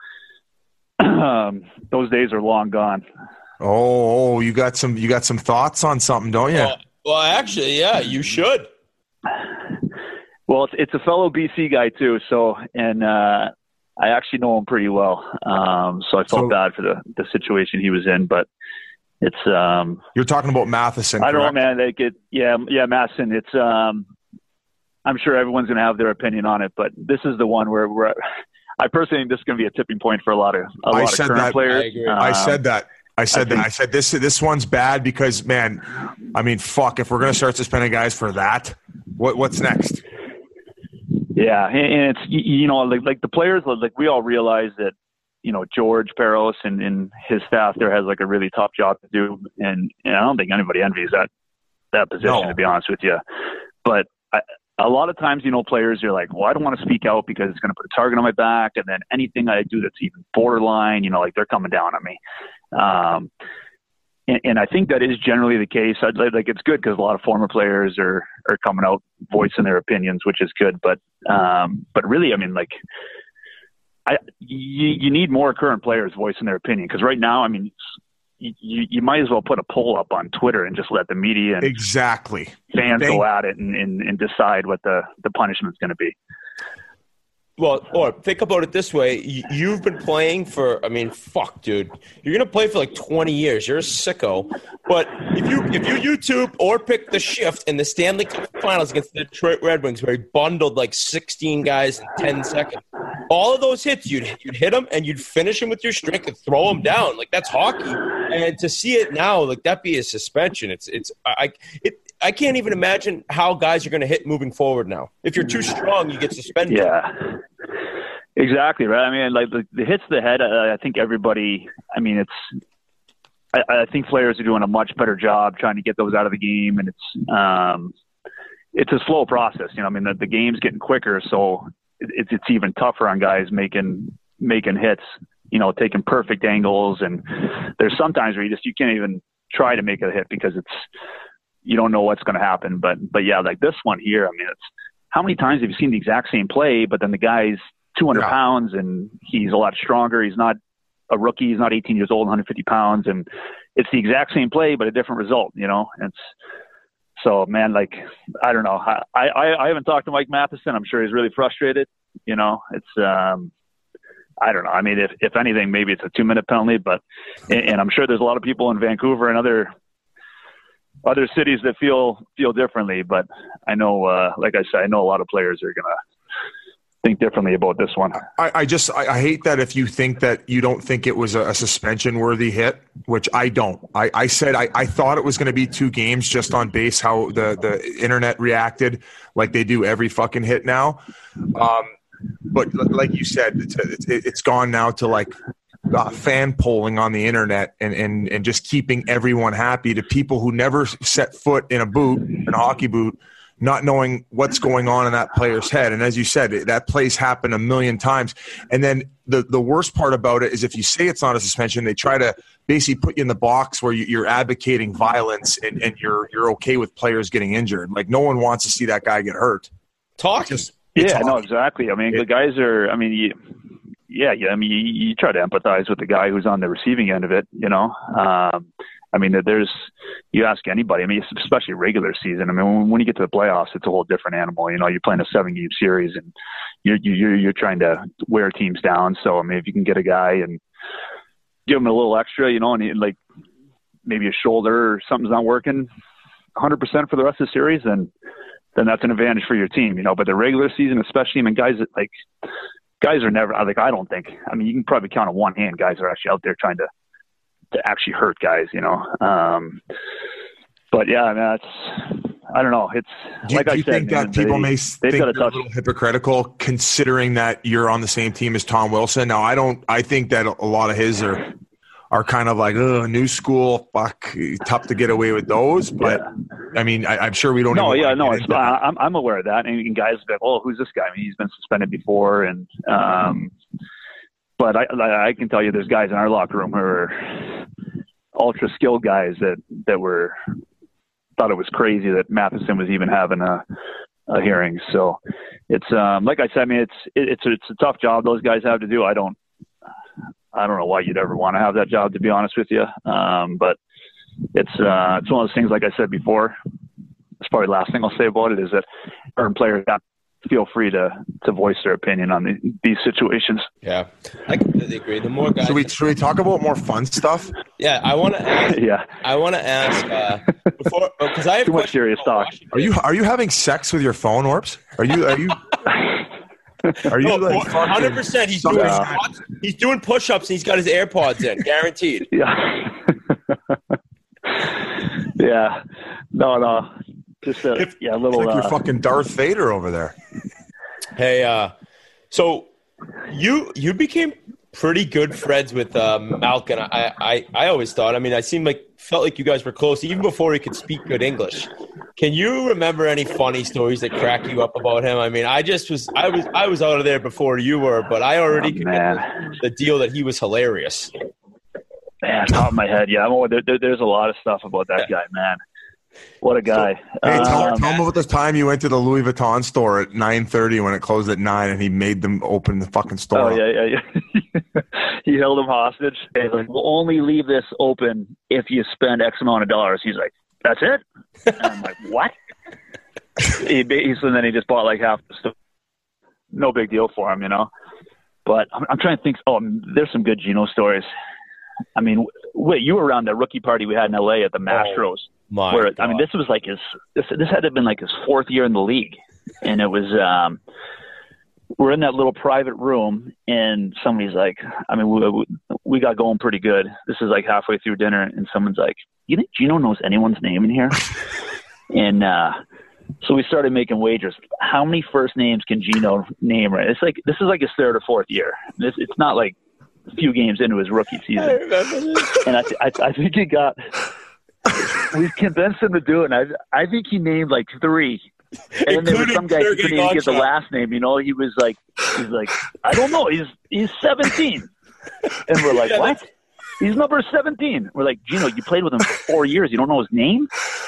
um, those days are long gone. Oh, you got some, you got some thoughts on something, don't you? Well, well actually, yeah, you should. Well, it's, it's a fellow B C guy too. So, and, uh, I actually know him pretty well. Um, so I felt so, bad for the, the situation he was in, but it's, um, you're talking about Matheson. I don't correct? know, man. They get, yeah, yeah, Matheson. It's, um, I'm sure everyone's going to have their opinion on it, but this is the one where we're, I personally think this is going to be a tipping point for a lot of, a I lot said of current that, players. I, agree. Um, I said that. I said I that. Think, I said this, this one's bad because, man, I mean, fuck, if we're going to start suspending guys for that, what, what's next? Yeah, and it's, you know, like like the players, like we all realize that, you know, George Parros and, and his staff there has like a really tough job to do, and, and I don't think anybody envies that that position, no. to be honest with you. But I, a lot of times, you know, players are like, well, I don't want to speak out because it's going to put a target on my back, and then anything I do that's even borderline, you know, like they're coming down on me. Um, And, and I think that is generally the case. I'd like it's good because a lot of former players are, are coming out voicing their opinions, which is good. But um, but really, I mean, like, I you, you need more current players voicing their opinion because right now, I mean, you, you might as well put a poll up on Twitter and just let the media and exactly fans Thank- go at it and, and, and decide what the, the punishment's going to be. Well, or think about it this way. You, you've been playing for, I mean, fuck, dude. You're going to play for like twenty years. You're a sicko. But if you if you YouTube or pick the shift in the Stanley Cup Finals against the Detroit Red Wings where he bundled like sixteen guys in ten seconds, all of those hits, you'd, you'd hit them and you'd finish them with your strength and throw them down. Like, that's hockey. And to see it now, like, that'd be a suspension. It's, it's, I, it, I can't even imagine how guys are going to hit moving forward now. If you're too strong, you get suspended. Yeah, exactly. Right. I mean, like the, the hits to the head, uh, I think everybody, I mean, it's, I, I think players are doing a much better job trying to get those out of the game. And it's, um, it's a slow process. You know, I mean, the, the game's getting quicker, so it, it's, it's even tougher on guys making, making hits, you know, taking perfect angles. And there's sometimes where you just, you can't even try to make a hit because it's, you don't know what's going to happen. But, but yeah, like this one here, I mean, it's how many times have you seen the exact same play, but then the guy's two hundred yeah. pounds and he's a lot stronger. He's not a rookie. He's not eighteen years old, one hundred fifty pounds. And it's the exact same play, but a different result, you know? It's so, man, like, I don't know. I, I, I haven't talked to Mike Matheson. I'm sure he's really frustrated. You know, it's, um, I don't know. I mean, if, if anything, maybe it's a two minute penalty, but, and, and I'm sure there's a lot of people in Vancouver and other, other cities that feel, feel differently, but I know, uh, like I said, I know a lot of players are going to think differently about this one. I, I just, I, I hate that if you think that you don't think it was a, a suspension worthy hit, which I don't. I, I said, I, I thought it was going to be two games just on base, how the, the internet reacted like they do every fucking hit now. Um, but like you said, it's, it's, it's gone now to like uh, fan polling on the internet and, and, and just keeping everyone happy to people who never set foot in a boot, in a hockey boot, not knowing what's going on in that player's head. And as you said, that play's happened a million times. And then the, the worst part about it is if you say it's not a suspension, they try to basically put you in the box where you, you're advocating violence and, and you're you're okay with players getting injured. Like, no one wants to see that guy get hurt. Talk. Just, yeah, no, exactly. I mean, it, the guys are, I mean, you, yeah, yeah. I mean, you, you try to empathize with the guy who's on the receiving end of it, you know. Um, I mean, there's, you ask anybody, I mean, especially regular season. I mean, when, when you get to the playoffs, it's a whole different animal. You know, you're playing a seven game series and you're, you're, you're trying to wear teams down. So, I mean, if you can get a guy and give him a little extra, you know, and he, like maybe a shoulder or something's not working one hundred percent for the rest of the series, then, then that's an advantage for your team, you know. But the regular season, especially, I mean, guys that like, guys are never, like, I don't think, I mean, you can probably count on one hand guys are actually out there trying to, to actually hurt guys, you know. Um, but yeah, I mean, that's, I don't know. It's do, like do I you said, think man, that people they, may think you're a little hypocritical considering that you're on the same team as Tom Wilson? Now, I don't, I think that a lot of his are, are kind of like, oh, new school, fuck, tough to get away with those. But yeah. I mean, I, I'm sure we don't. No, even yeah, no, it's, I'm, I'm aware of that. And, and guys be like, oh, who's this guy? I mean, he's been suspended before. And, um, But I, I can tell you there's guys in our locker room who are ultra skilled guys that, that were thought it was crazy that Matheson was even having a, a hearing. So it's um, like I said, I mean, it's it, it's it's a tough job those guys have to do. I don't I don't know why you'd ever want to have that job, to be honest with you. Um, but it's uh, it's one of those things. Like I said before, it's probably the last thing I'll say about it is that certain players got. Feel free to, to voice their opinion on the, these situations. Yeah, I completely agree. The more guys, should we should we talk about more fun stuff? Yeah, I want to ask. yeah, I want to ask uh, before because I have too much serious talk. Washington. Are you are you having sex with your phone, Orps? Are you are you? Are you no, like one hundred percent? He's doing yeah. he's doing push-ups and he's got his AirPods in, guaranteed. Yeah. yeah. No, no. Just a, if, yeah, a little. It's like uh, you're fucking Darth Vader over there. Hey, uh, so you you became pretty good friends with uh, Malkin. I, I I always thought. I mean, I seemed like felt like you guys were close even before he could speak good English. Can you remember any funny stories that crack you up about him? I mean, I just was I was I was out of there before you were, but I already oh, could get the, the deal that he was hilarious. Man, top of my head, yeah. I'm, there, there, there's a lot of stuff about that yeah. guy, man. What a guy. So, hey, tell, um, tell him about this time you went to the Louis Vuitton store at nine thirty when it closed at nine and he made them open the fucking store. Oh, yeah, yeah, yeah. He held them hostage. He's like, we'll only leave this open if you spend X amount of dollars. He's like, that's it? And I'm like, what? he, he, so then he just bought like half the store. no big deal for him, you know. But I'm, I'm trying to think. Oh, there's some good Gino stories. I mean, wait, you were around that rookie party we had in L A at the Mastros. Oh, my where, God. I mean, this was like his. This, this had to have been like his fourth year in the league, and it was. Um, we're in that little private room, and somebody's like, I mean, we, we got going pretty good. This is like halfway through dinner, and someone's like, "You think Gino knows anyone's name in here?" and uh, so we started making wagers. How many first names can Gino name? Right? It's like this is like his third or fourth year. It's, it's not like a few games into his rookie season. I remember this. And I, I, I think he got. We convinced him to do it. And I, I think he named like three. And then there was some guy who couldn't even get the last name. You know, he was like, he's like, I don't know. He's he's seventeen, and we're like, what? He's number seventeen. We're like, Gino, you played with him for four years. You don't know his name?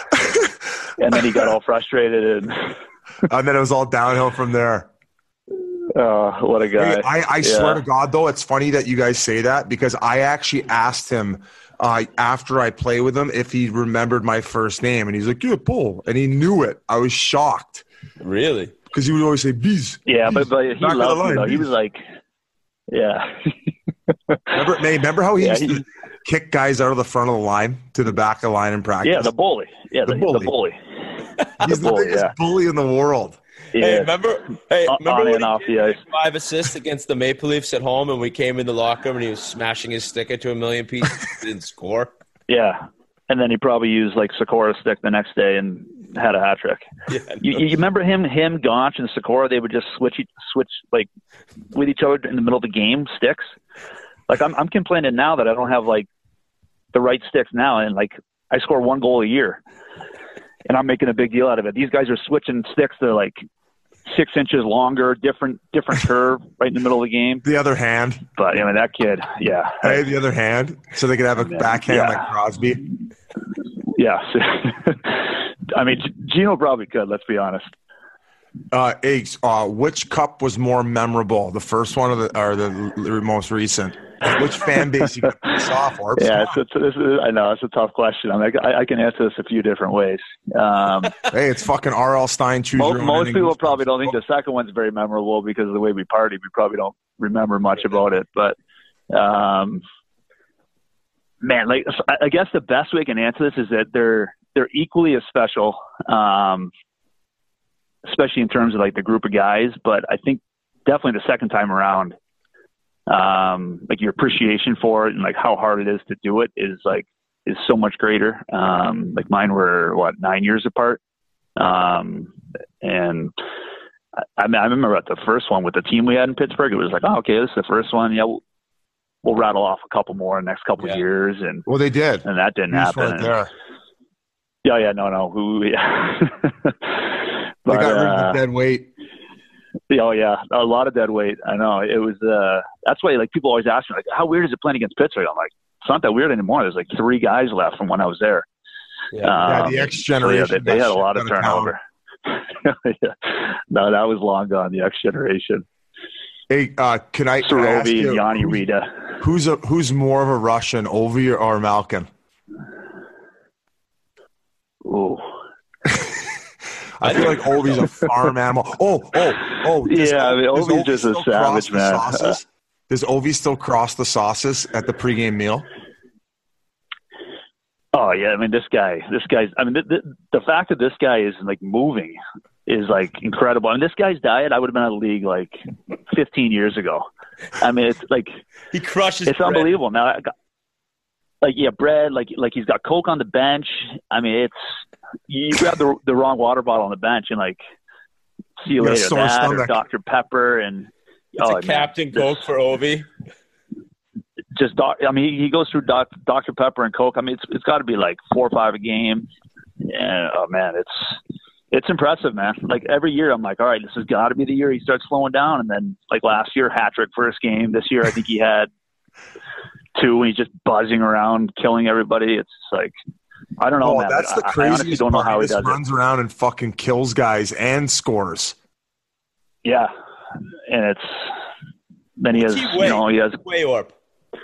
And then he got all frustrated, and And then it was all downhill from there. oh, what a guy! Hey, I, I Yeah. swear to God, though, it's funny that you guys say that because I actually asked him uh, after I play with him if he remembered my first name, and he's like, "Yeah, Paul," and he knew it. I was shocked Really? because he would always say "Bees." Yeah, but but he Back of the loved me line, though. He Bees. was like, yeah, Remember, May, remember how he Yeah, used he- to kick guys out of the front of the line to the back of the line in practice? yeah, the bully, yeah, The the, bully. the bully. He's the bully, biggest yeah. bully in the world. Hey, Yeah. remember? Hey, On- remember on when and he off did the ice. five assists against the Maple Leafs at home, and we came in the locker room and he was smashing his stick into a million pieces, didn't score. Yeah, and then he probably used like Sikora stick the next day and had a hat trick. Yeah, You, you remember him, him, Gonch, and Sikora? They would just switch, each- switch like with each other in the middle of the game sticks. Like I'm, I'm complaining now that I don't have like the right sticks now, and like I score one goal a year, and I'm making a big deal out of it. These guys are switching sticks. They're like six inches longer, different, different curve, right in the middle of the game. The other hand, But I mean, that kid, yeah, hey, the other hand, so they could have a Yeah. backhand Yeah. like Crosby. yeah. I mean, Gino probably could. Let's be honest. Uh, Eggs, uh, which cup was more memorable, the first one or the, or the l- most recent? Which fan base you got to piss off? Or Yeah, it's, it's, it's, I know it's a tough question. I mean, I, I can answer this a few different ways. Um, hey, it's fucking R L Stein. Choose most your own most ending. people probably don't think the second one's very memorable because of the way we partied. We probably don't remember much about it. But um, man, like I I guess the best way I can answer this is that they're they're equally as special, um, especially in terms of like the group of guys. But I think definitely the second time around, um, like your appreciation for it and like how hard it is to do it is like is so much greater. Um, like mine were what nine years apart, um, and I, I mean I remember at the first one with the team we had in Pittsburgh, it was like, oh, okay, this is the first one. Yeah, we'll, we'll rattle off a couple more in the next couple Yeah. of years, and Well, they did. and that didn't He was happen. right And- there. yeah, yeah, no, no, who, yeah. They But, got rid uh, of the dead weight. Oh yeah, a lot of dead weight. I know it was. Uh, that's why like people always ask me like, how weird is it playing against Pittsburgh? I'm like, it's not that weird anymore. There's like three guys left from when I was there. Yeah. Yeah, Um, the X so, yeah, generation. they, they got had a lot of shit out town. turnover. yeah. No, that was long gone. The X generation. Hey, uh, can I, can I ask Sorobi you, and Yanni who's, Rita. who's a who's more of a Russian, Ovi or Malkin? Ooh. I feel like Ovi's a farm animal. Oh, oh, oh. does Yeah, I mean, does Ovi's Ovi just a still cross savage, the man. sauces? Does Ovi still cross the sauces at the pregame meal? Oh yeah, I mean this guy, this guy's. I mean the, the the fact that this guy is like moving is like incredible. I mean this guy's diet, I would have been out of the league like fifteen years ago. I mean it's like He crushes it's bread. unbelievable. Now, I got- like yeah, bread, like like he's got Coke on the bench. I mean it's you grab the the wrong water bottle on the bench and like see you You got a later sore that or stomach. Doctor Pepper and It's oh, a man, Captain this- Coke for Ovi. just doc, I mean, he, he goes through doc, Doctor Pepper and Coke. I mean, it's it's got to be like four or five a game. And oh man, it's it's impressive, man. Like every year, I'm like, all right, this has got to be the year he starts slowing down. And then like last year, hat trick first game. This year, I think he had two, and he's just buzzing around, killing everybody. It's like I don't know, Oh, man. that's but the I, I honestly craziest don't know part. how He he just does it. runs around and fucking kills guys and scores. Yeah, and it's then he has, What's he you weigh? know, he has. Way Orp.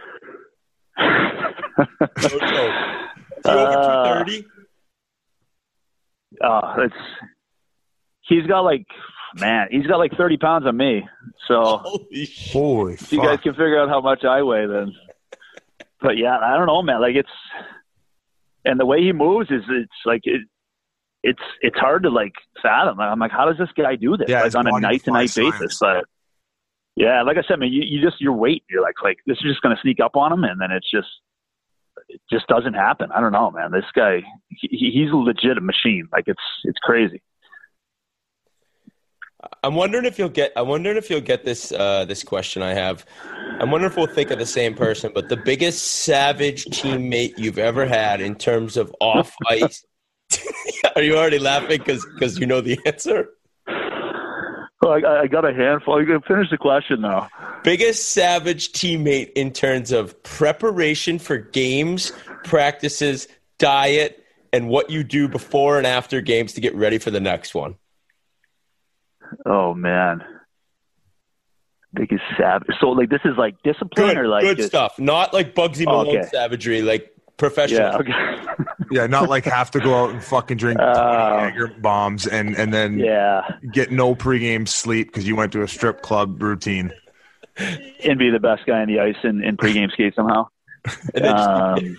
No joke. Is he over Uh, two thirty? Uh, it's he's got like man, he's got like thirty pounds on me. So Holy shit. Holy if you fuck. guys can figure out how much I weigh, then. But yeah, I don't know, man. Like it's, and the way he moves is it's like it, it's it's hard to like fathom. I'm like, how does this guy do this? Yeah, like his on a body night to night defies basis. science. But yeah, like I said, man, you, you just you're waiting. You're like like this is just going to sneak up on him, and then it's just it just doesn't happen. I don't know, man. This guy, he, he's a legit machine. Like it's it's crazy. I'm wondering if you'll get. I'm wondering if you'll get this. Uh, this question I have. I'm wondering if we'll think of the same person. But the biggest savage teammate you've ever had in terms of off ice. Are you already laughing because because you know the answer? Well, I, I got a handful. You can finish the question now. Biggest savage teammate in terms of preparation for games, practices, diet, and what you do before and after games to get ready for the next one. Oh man, biggest savage. So like this is like discipline Good, or like good just, stuff. Not like Bugsy Malone Okay. savagery, like professional. Yeah. Okay. Yeah, not like have to go out and fucking drink Uh, twenty Jaeger bombs and, and then yeah. get no pregame sleep because you went to a strip club routine. And be the best guy on the ice in, in pregame skate somehow. And then just- Um,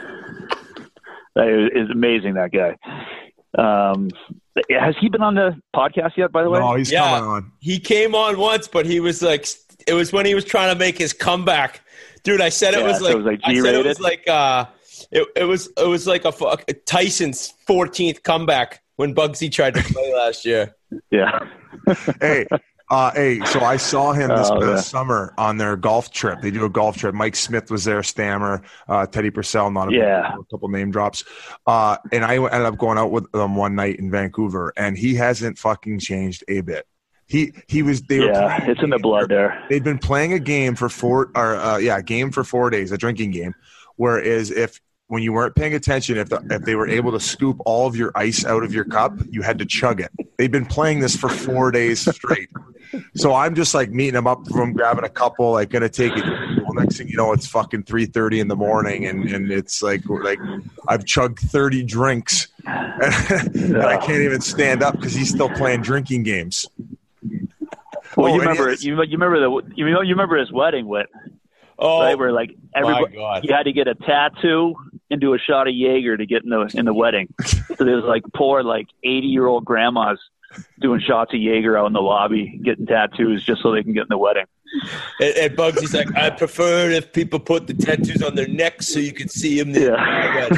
that is amazing, that guy. Um, has he been on the podcast yet, by the way? No, he's Yeah. coming on. he came on once, but he was like, it was when he was trying to make his comeback. Dude, I said it Yeah, was so like, it was like I said it G-rated? was like, uh, it, it was, it was like a fuck, Tyson's fourteenth comeback when Bugsy tried to play last year. Yeah. Hey, uh, hey, so I saw him this Oh, past yeah. summer on their golf trip. They do a golf trip. Mike Smith was there, Stammer, uh, Teddy Purcell, not a, Yeah. a couple name drops. Uh, and I ended up going out with them one night in Vancouver, and he hasn't fucking changed a bit. He he was they were Yeah, playing- it's in the blood there. They'd been playing a game for four or uh, yeah, game for four days, a drinking game. Whereas if when you weren't paying attention, if the, if they were able to scoop all of your ice out of your cup, you had to chug it. They've been playing this for four days straight. So I'm just like meeting them up from grabbing a couple, like gonna take it. Well, next thing you know, it's fucking three thirty in the morning, and, and it's like like I've chugged thirty drinks, and, and I can't even stand up because he's still playing drinking games. Well, Oh, you and remember it's- you, you remember the you know you remember his wedding, Whit, Oh, right? Where like everybody God. you had to get a tattoo and do a shot of Jaeger to get in the in the wedding. So there's like poor like eighty year old grandmas doing shots of Jaeger out in the lobby, getting tattoos just so they can get in the wedding. And, and Bugsy's like, I prefer it if people put the tattoos on their necks so you can see them. Yeah.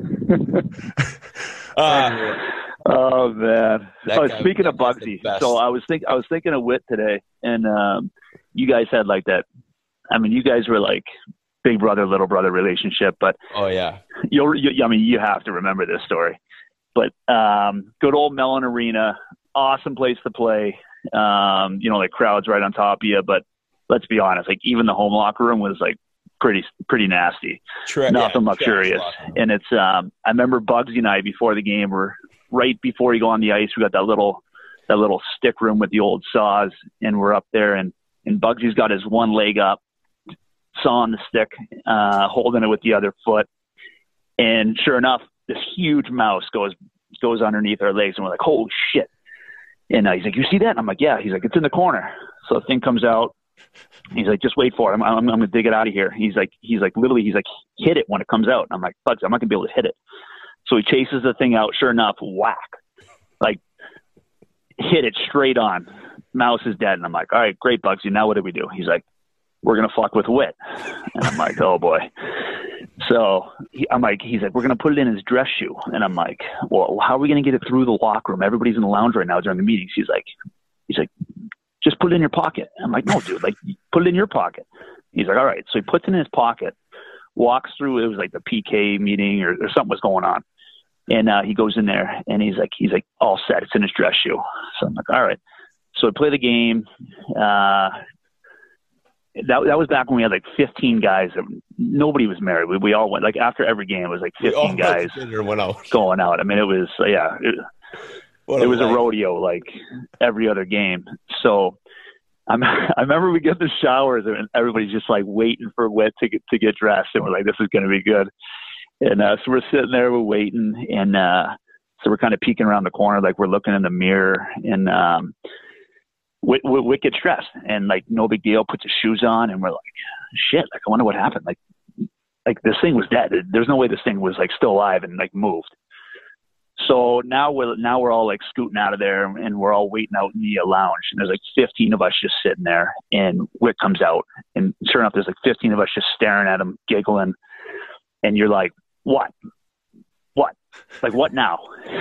uh, Oh man! That Oh, guy- speaking of that guy's the Bugsy, best. so I was think I was thinking of Whit today, and um, you guys had like that. I mean, you guys were like big brother little brother relationship, but oh, yeah. you'll you, I mean, you have to remember this story. But um, good old Mellon Arena, awesome place to play. Um, you know, like crowds right on top of you. But let's be honest, like even the home locker room was like pretty pretty nasty. Tra- Nothing yeah, luxurious. trash And it's um I remember Bugsy and I before the game were right before you go on the ice, we got that little that little stick room with the old saws, and we're up there, and and Bugsy's got his one leg up, saw on the stick, uh, holding it with the other foot. And sure enough, this huge mouse goes goes underneath our legs, and we're like, holy shit. And uh, he's like, you see that? And I'm like, yeah. He's like, it's in the corner. So the thing comes out. He's like, just wait for it. I'm, I'm, I'm going to dig it out of here. He's like, he's like, literally, he's like, hit it when it comes out. And I'm like, Bugsy, I'm not going to be able to hit it. So he chases the thing out. Sure enough, whack. Like, hit it straight on. Mouse is dead. And I'm like, all right, great, Bugsy. Now what do we do? He's like, we're going to fuck with Whit. And I'm like, oh, boy. So he, I'm like, he's like, we're going to put it in his dress shoe. And I'm like, well, how are we going to get it through the locker room? Everybody's in the lounge right now during the meetings. He's like, he's like, just put it in your pocket. I'm like, no, dude, like put it in your pocket. He's like, all right. So he puts it in his pocket, walks through. It was like the P K meeting or, or something was going on. And uh, he goes in there and he's like, he's like all set. It's in his dress shoe. So I'm like, all right. So I play the game. Uh, that that was back when we had like fifteen guys. That, nobody was married. We, we all went, like after every game, it was like We all fifteen guys went to dinner and went out. going out. I mean, it was, yeah, it, What it was a life. rodeo like every other game. So I'm, I remember we get the showers and everybody's just like waiting for Whit to get, to get dressed. And we're like, this is going to be good. And uh, so we're sitting there, we're waiting. And uh, so we're kind of peeking around the corner, like we're looking in the mirror. And um, Witt, Witt, Witt gets stressed and like no big deal, puts his shoes on, and we're like, shit, like I wonder what happened. Like, like this thing was dead. There's no way this thing was like still alive and like moved. So now we're now we're all like scooting out of there, and we're all waiting out in the uh, lounge. And there's like fifteen of us just sitting there. And Witt comes out, and sure enough, there's like fifteen of us just staring at him, giggling. And you're like, "What? What? Like what now?"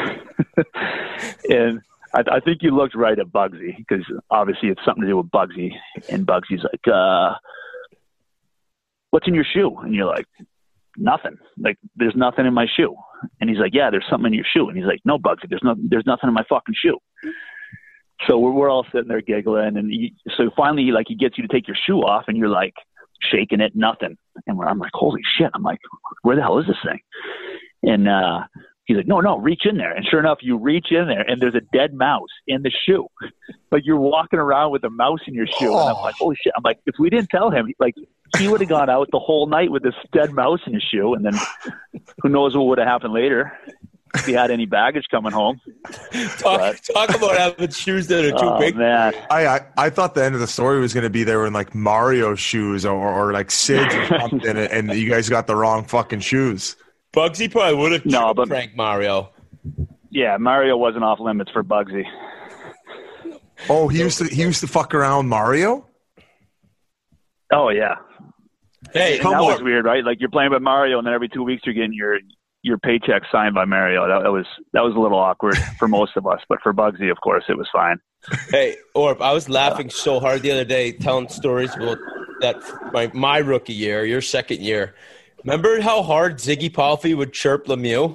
And I, I think you looked right at Bugsy, because obviously it's something to do with Bugsy. And Bugsy's like, uh, "What's in your shoe?" And you're like, "Nothing. Like there's nothing in my shoe." And he's like, "Yeah, there's something in your shoe." And he's like, "No, Bugsy, there's no, there's nothing in my fucking shoe." So we're, we're all sitting there giggling. And he, so finally, he, like, he gets you to take your shoe off, and you're like shaking it, nothing. And we're, I'm like, holy shit. I'm like, where the hell is this thing? And uh, he's like, no, no, reach in there. And sure enough, you reach in there, and there's a dead mouse in the shoe. Like you're walking around with a mouse in your shoe. Oh. And I'm like, holy shit. I'm like, if we didn't tell him, like, he would have gone out the whole night with this dead mouse in his shoe, and then who knows what would have happened later if he had any baggage coming home. Talk, but, talk about having shoes that are too oh, big. Man. I, I I thought the end of the story was going to be they were in like Mario shoes or, or like Sid's or something, and, and you guys got the wrong fucking shoes. Bugsy probably would have no, but pranked Mario. Yeah, Mario wasn't off limits for Bugsy. Oh, he used to he used to fuck around Mario? Oh yeah. Hey, and come that on. was weird, right? Like you're playing with Mario, and then every two weeks you're getting your your paycheck signed by Mario. That, that was that was a little awkward for most of us, but for Bugsy, of course, it was fine. Hey, Orp, I was laughing so hard the other day telling stories about that my my rookie year, your second year. Remember how hard Ziggy Palffy would chirp Lemieux?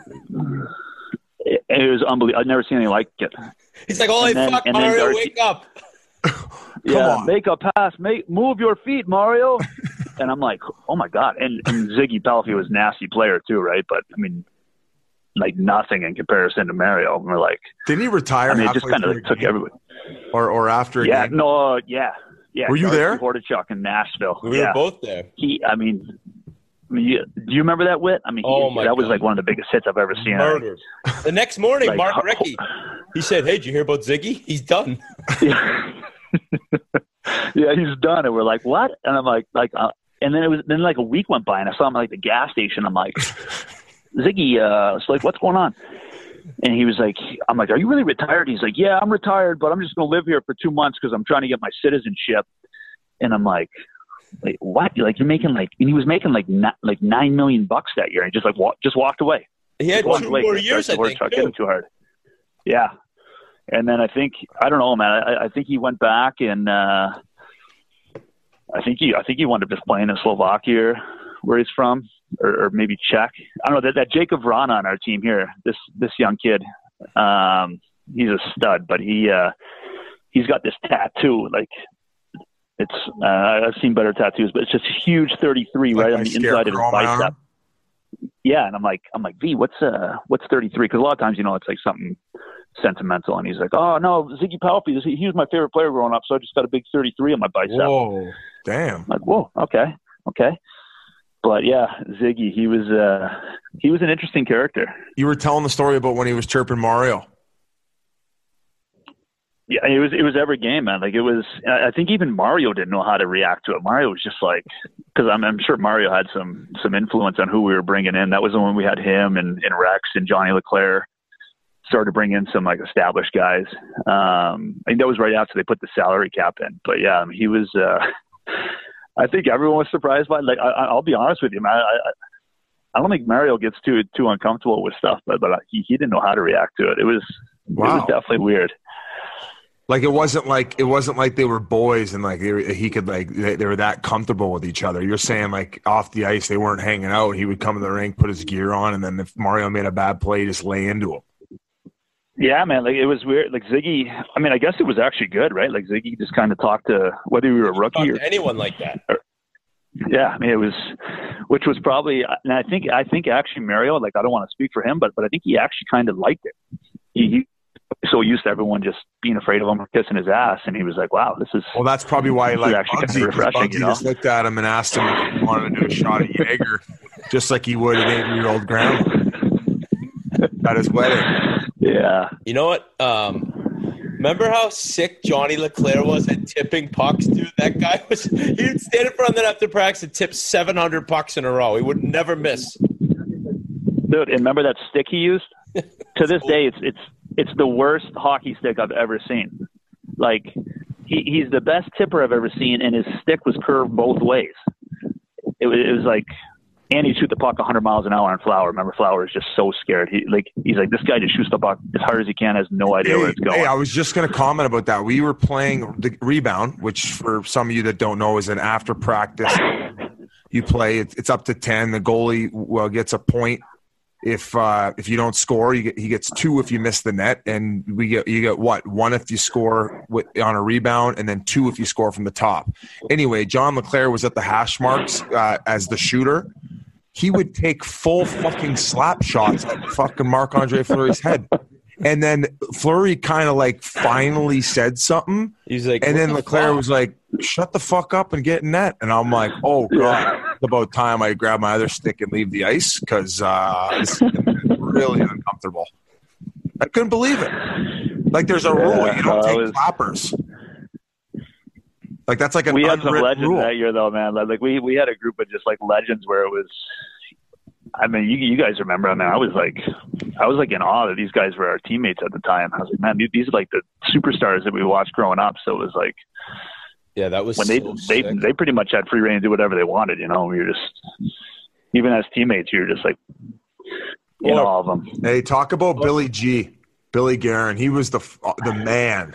It, it was unbelievable. I'd never seen anything like it. He's like, "Holy then, fuck, Mario, Darcy, wake up!" Yeah, on. make a pass, make move your feet, Mario. And I'm like, oh my god. And, and Ziggy Palffy was a nasty player too, right? But I mean, like nothing in comparison to Mario. And we're like, didn't he retire? I mean, it just kind of like, took everybody. Or or after? A Yeah, game? no, uh, yeah, yeah. Were you Darcy there? Hordichuk in Nashville. We yeah. were both there. He, I mean, I mean, you, do you remember that, Witt? I mean, he, Oh, my that was God. like one of the biggest hits I've ever seen. Murdered. The next morning, Like, Mark oh. Recchi, he said, "Hey, did you hear about Ziggy? He's done." Yeah. Yeah, he's done. And we're like, what? And I'm like, like, uh, and then it was, then like a week went by, and I saw him at like the gas station. I'm like, Ziggy, uh, it's like, what's going on? And he was like, I'm like, are you really retired? He's like, yeah, I'm retired, but I'm just going to live here for two months because I'm trying to get my citizenship. And I'm like, like, what? You're like, you're making like, and he was making like, not, like nine million bucks that year. And he just like, walk, just walked away. He had Just walked two away. more He years, I started think, truck too. getting too hard. Yeah. And then I think, I don't know, man, I, I think he went back and, uh, I think he, I think he wound up just playing in Slovakia, where he's from, or, or maybe Czech. I don't know. That, that Jacob Vrana on our team here, this this young kid, um, he's a stud. But he uh, he's got this tattoo. Like it's, uh, I've seen better tattoos, but it's just a huge thirty-three Like right my on the inside of his scarecrow on my bicep. arm? Yeah, and I'm like, I'm like, V, what's uh, what's thirty-three? Because a lot of times, you know, it's like something sentimental, and he's like, oh no, Ziggy Palffy, he, he was my favorite player growing up, so I just got a big thirty-three on my bicep. Whoa, damn! I'm like, whoa, okay, okay. But yeah, Ziggy, he was uh, he was an interesting character. You were telling the story about when he was chirping Mario. Yeah, it was it was every game, man. Like it was. I think even Mario didn't know how to react to it. Mario was just like, because I'm I'm sure Mario had some some influence on who we were bringing in. That was when we had him and, and Rex and Johnny Leclerc. Started to bring in some like established guys. Um, I think that was right after they put the salary cap in. But yeah, I mean, he was. Uh, I think everyone was surprised by it. Like I, I'll be honest with you, man. I, I, I don't think Mario gets too too uncomfortable with stuff, but but he, he didn't know how to react to it. It was Wow. it was definitely weird. Like it wasn't like it wasn't like they were boys and like they were, he could like they, they were that comfortable with each other. You're saying like off the ice they weren't hanging out. He would come in the rink, put his gear on, and then if Mario made a bad play, just lay into him. Yeah, man. Like it was weird. Like Ziggy. I mean, I guess it was actually good, right? Like Ziggy just kind of talked to whether we were a Talk rookie or to anyone like that. yeah. I mean, it was, which was probably, and I think I think actually Mario. Like I don't want to speak for him, but but I think he actually kind of liked it. He, he so used to everyone just being afraid of him or kissing his ass, and he was like, "Wow, this is." Well, that's probably why he This is liked actually Bugsy. kind of 'Cause refreshing, Bugsy you know? just looked at him and asked him if he wanted to do a shot of Jaeger, just like he would an eighty-year-old grandma at his wedding. Yeah. You know what? Um, Remember how sick Johnny LeClaire was at tipping pucks, dude? That guy was – he'd stand in front of that after practice and tip seven hundred pucks in a row. He would never miss. Dude, and remember that stick he used? To this day, it's it's it's the worst hockey stick I've ever seen. Like, he, he's the best tipper I've ever seen, and his stick was curved both ways. It was, it was like – and he'd shoot the puck one hundred miles an hour on Flower. Remember, Flower is just so scared. He like he's like, this guy just shoots the puck as hard as he can, has no idea hey, where it's going. Hey, I was just going to comment about that. We were playing the rebound, which for some of you that don't know is an after practice. You play, it's up to ten. The goalie well, gets a point. If uh, if you don't score, you get, he gets two if you miss the net, and we get you get what one if you score with, on a rebound, and then two if you score from the top. Anyway, John LeClaire was at the hash marks uh, as the shooter. He would take full fucking slap shots at fucking Marc-Andre Fleury's head. And then Fleury kind of like finally said something. He's like, and then the LeClaire fuck? was like, shut the fuck up and get in net. And I'm like, oh, God, it's about time I grab my other stick and leave the ice because uh, this is really uncomfortable. I couldn't believe it. Like, there's a rule. You don't uh, take was... clappers. Like, that's like an we had some legends rule. that year, though, man. Like, we, we had a group of just, like, legends where it was – I mean, you you guys remember, I mean, I was, like – I was, like, in awe that these guys were our teammates at the time. I was like, man, these are, like, the superstars that we watched growing up. So it was, like – yeah, that was when so they sick. they they pretty much had free reign to do whatever they wanted, you know. We were just – even as teammates, you were just, like, in well, awe of them. Hey, talk about oh. Billy G. Billy Guerin. He was the the man.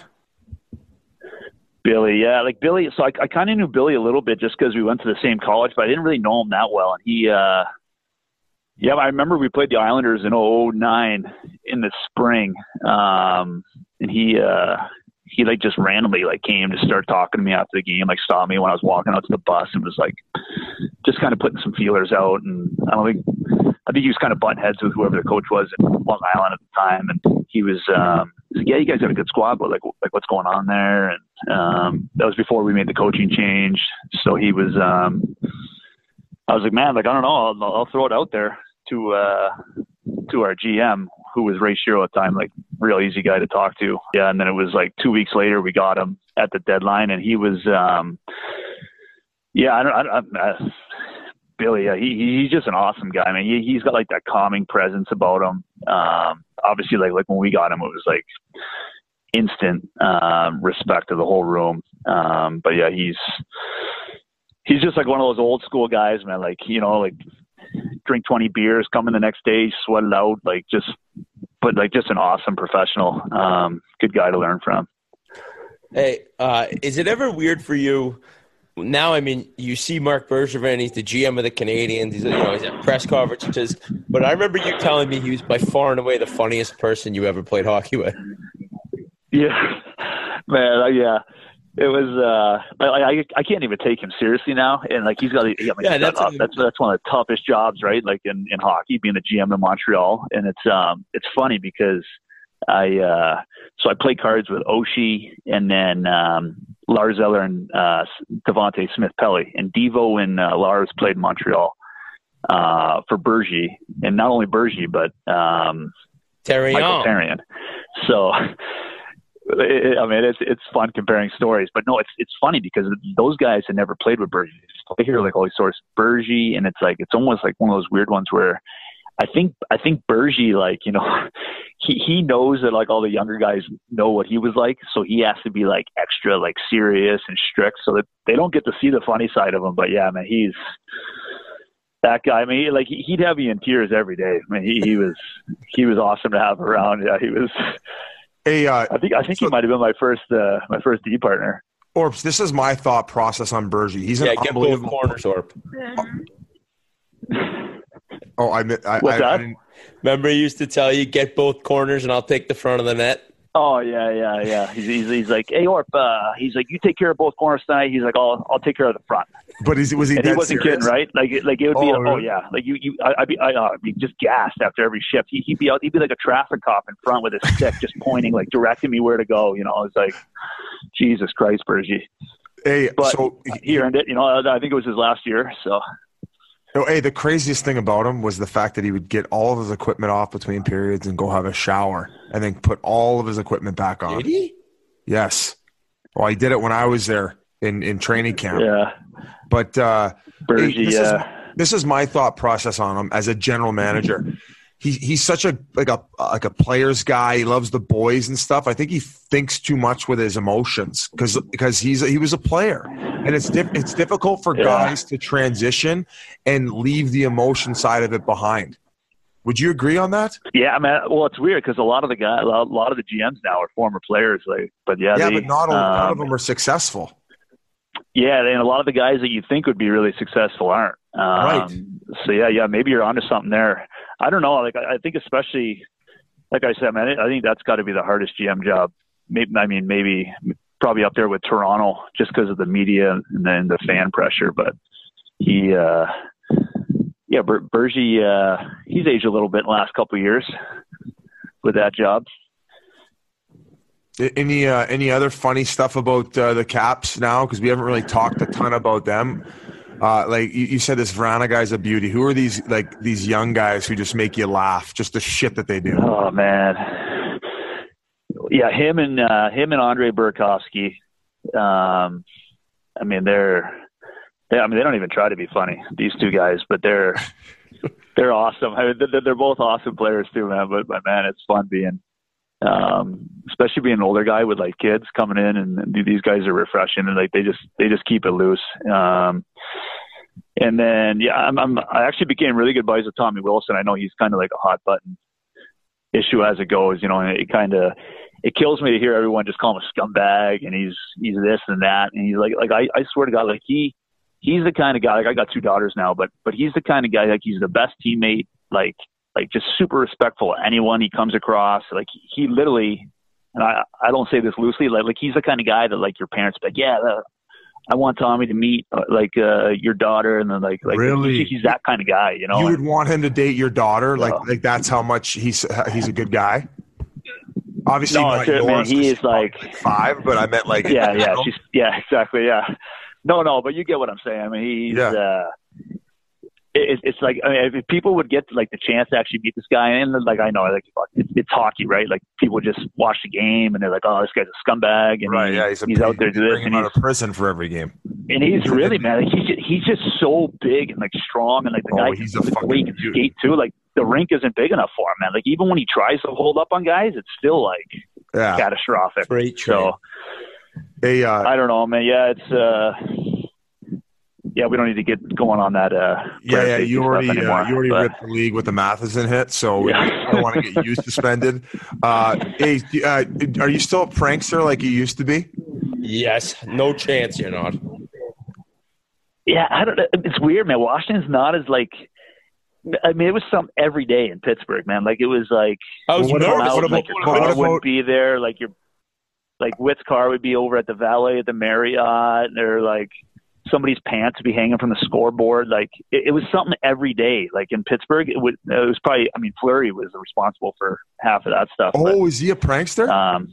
Billy, yeah, like Billy. So I, I kind of knew Billy a little bit just because we went to the same college, but I didn't really know him that well. And he, uh, yeah, I remember we played the Islanders in oh nine in the spring, um, and he, uh, he like just randomly like came to start talking to me after the game, like saw me when I was walking out to the bus and was like, just kind of putting some feelers out. And I don't think, I think he was kind of butting heads with whoever the coach was in Long Island at the time, and he was, um, he was like, yeah, you guys got a good squad, but like, like what's going on there? And um, that was before we made the coaching change. So he was, um, I was like, man, like I don't know, I'll, I'll throw it out there to uh, to our G M, who was Ray Shero at the time, like real easy guy to talk to. Yeah, and then it was like two weeks later we got him at the deadline, and he was, um, yeah, I don't, I, I, I Billy, yeah, he he's just an awesome guy. I mean, he he's got like that calming presence about him. Um, obviously, like like when we got him, it was like instant um, respect to the whole room. Um, but yeah, he's he's just like one of those old school guys, man. Like, you know, like drink twenty beers, come in the next day, sweat it out, like just, but like just an awesome professional. Um, good guy to learn from. Hey, uh, is it ever weird for you? Now, I mean, you see Marc Bergevin, he's the G M of the Canadiens, he's, you know, he's at press conferences, but I remember you telling me he was by far and away the funniest person you ever played hockey with. Yeah, man, uh, yeah. It was, uh, I, I, I can't even take him seriously now. And like, he's got, yeah, like, yeah that's, got, a, that's, that's one of the toughest jobs, right? Like in, in hockey, being the G M in Montreal. And it's, um, it's funny because I, uh, so I play cards with Oshie and then, um, Lars Eller and uh, Devontae Smith-Pelly, and Devo and uh, Lars played in Montreal uh, for Bergie, and not only Bergie but um, Terrion. Michael Terrion. So, it, I mean, it's it's fun comparing stories, but no, it's it's funny because those guys had never played with Bergie. I hear like all these stories, Bergie, and it's like it's almost like one of those weird ones where I think I think Bergie, like, you know, he he knows that like all the younger guys know what he was like, so he has to be like extra like serious and strict so that they don't get to see the funny side of him. But yeah, man, he's that guy. I mean, like he'd have me in tears every day. I mean, he he was he was awesome to have around. Yeah, he was. Hey, uh, I think I think so, he might have been my first uh, my first D partner. Orps, this is my thought process on Bergie. He's an yeah, get both unbelievable corners, Orp. Oh, I, I, What's I, that? I didn't... Remember he used to tell you, get both corners and I'll take the front of the net? Oh, yeah, yeah, yeah. He's he's, he's like, hey, Orp, uh, he's like, you take care of both corners tonight. He's like, I'll I'll take care of the front. But is, was he and he wasn't serious? kidding, right? Like, like it would be, oh, like, really? oh yeah, like you, you, I, I'd be, I, uh, I'd be just gassed after every shift. He, he'd be out, he'd be like a traffic cop in front with his stick, just pointing, like directing me where to go. You know, it's like, Jesus Christ, Bergie. Hey, but so he earned it. You know, I think it was his last year, so. No, hey, the craziest thing about him was the fact that he would get all of his equipment off between periods and go have a shower and then put all of his equipment back on. Did he? Yes. Well, I did it when I was there in, in training camp. Yeah. But uh, Bergie, hey, this, yeah. is, this is my thought process on him as a general manager. He, he's such a like a like a player's guy. He loves the boys and stuff. I think he thinks too much with his emotions because because he's he was a player, and it's diff, it's difficult for Yeah. guys to transition and leave the emotion side of it behind. Would you agree on that? Yeah, I mean, well, it's weird because a lot of the guys, a lot of the G Ms now are former players. Like, but yeah, Yeah, they, but not all, none of um, them are successful. Yeah, and a lot of the guys that you think would be really successful aren't. Um, Right. So yeah, yeah, maybe you're onto something there. I don't know. Like, I I think especially, like I said, man, I think that's got to be the hardest G M job. Maybe, I mean, maybe probably up there with Toronto, just because of the media and then the fan pressure. But he, uh, yeah, Ber- Bergie, uh, he's aged a little bit in the last couple of years with that job. Any uh, any other funny stuff about uh, the Caps now? Because we haven't really talked a ton about them. Uh, like you, you said, this Vrana guy's a beauty. Who are these like these young guys who just make you laugh? Just the shit that they do. Oh man, yeah, him and uh, him and Andre Burakovsky. Um, I mean, they're, they, I mean, they don't even try to be funny. These two guys, but they're they're awesome. I mean, they're, they're both awesome players too, man. But, but man, it's fun being, um, especially being an older guy with like kids coming in, and, and these guys are refreshing, and like they just they just keep it loose. Um, and then yeah, I'm, I'm I actually became really good buddies with Tommy Wilson. I know he's kind of like a hot button issue as it goes, you know, and it kind of it kills me to hear everyone just call him a scumbag and he's he's this and that, and he's like like I, I swear to God, like he he's the kind of guy, like I got two daughters now, but but he's the kind of guy, like he's the best teammate, like like just super respectful of anyone he comes across. Like he literally, and I I don't say this loosely, like like he's the kind of guy that like your parents be like, yeah, uh, I want Tommy to meet uh, like uh, your daughter, and then like like Really? he's, he's that kind of guy, you know. You would and, want him to date your daughter? Like No. like that's how much he's he's a good guy. Obviously, No, not sure, yours, man, he 'cause is she's probably like- five, but I meant like yeah, you yeah, know? she's, yeah, exactly, yeah. No, no, but you get what I'm saying. I mean, he's, Yeah. uh, it, it's like, I mean, if people would get like the chance to actually meet this guy, and like, I know, like, it's, it's hockey, right? Like, people just watch the game and they're like, oh, this guy's a scumbag, and Right, he, yeah, he's, a, he's out there to do this, bring him and out he's, of prison for every game. and he's really, man, like, he's, just, he's just so big and like strong, and like the Oh, guy, he's a the fucking way he can dude. skate too, like the rink isn't big enough for him, man. Like, even when he tries to hold up on guys, it's still like Yeah. catastrophic. Great train. So, Hey, uh, I don't know, man. Yeah, it's uh, yeah, we don't need to get going on that. Uh, yeah, player yeah, safety you stuff already anymore, uh, you already but- ripped the league with the Matheson hit, so Yeah. I don't want to get you suspended. Uh, hey, uh, are you still a prankster like you used to be? Yes, no chance you're not. Yeah, I don't know. It's weird, man. Washington's not as like. I mean, it was some every day in Pittsburgh, man. Like it was like I was What about- nervous. what out, about- like your what car about- wouldn't be there. Like your like Witt's car would be over at the valet at the Marriott, or like somebody's pants would be hanging from the scoreboard. Like it, it was something every day. Like in Pittsburgh, it, would, it was probably. I mean, Fleury was responsible for half of that stuff. Oh, is he a prankster? but, um,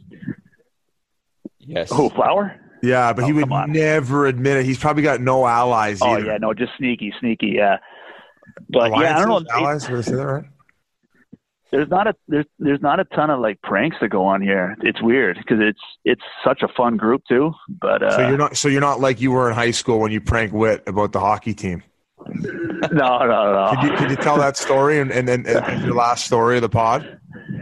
Yes. oh, Flower. yeah, but he oh, would come on. never admit it. He's probably got no allies Oh either. yeah, no, just sneaky, sneaky. Yeah, but yeah, I don't know. Alliances, allies, did I say that right? There's not a there's there's not a ton of like pranks that go on here. It's weird because it's it's such a fun group too. But uh, So you're not so you're not like you were in high school when you pranked Witt about the hockey team. no, no, no. Could you could you tell that story and and, and, and your last story of the pod?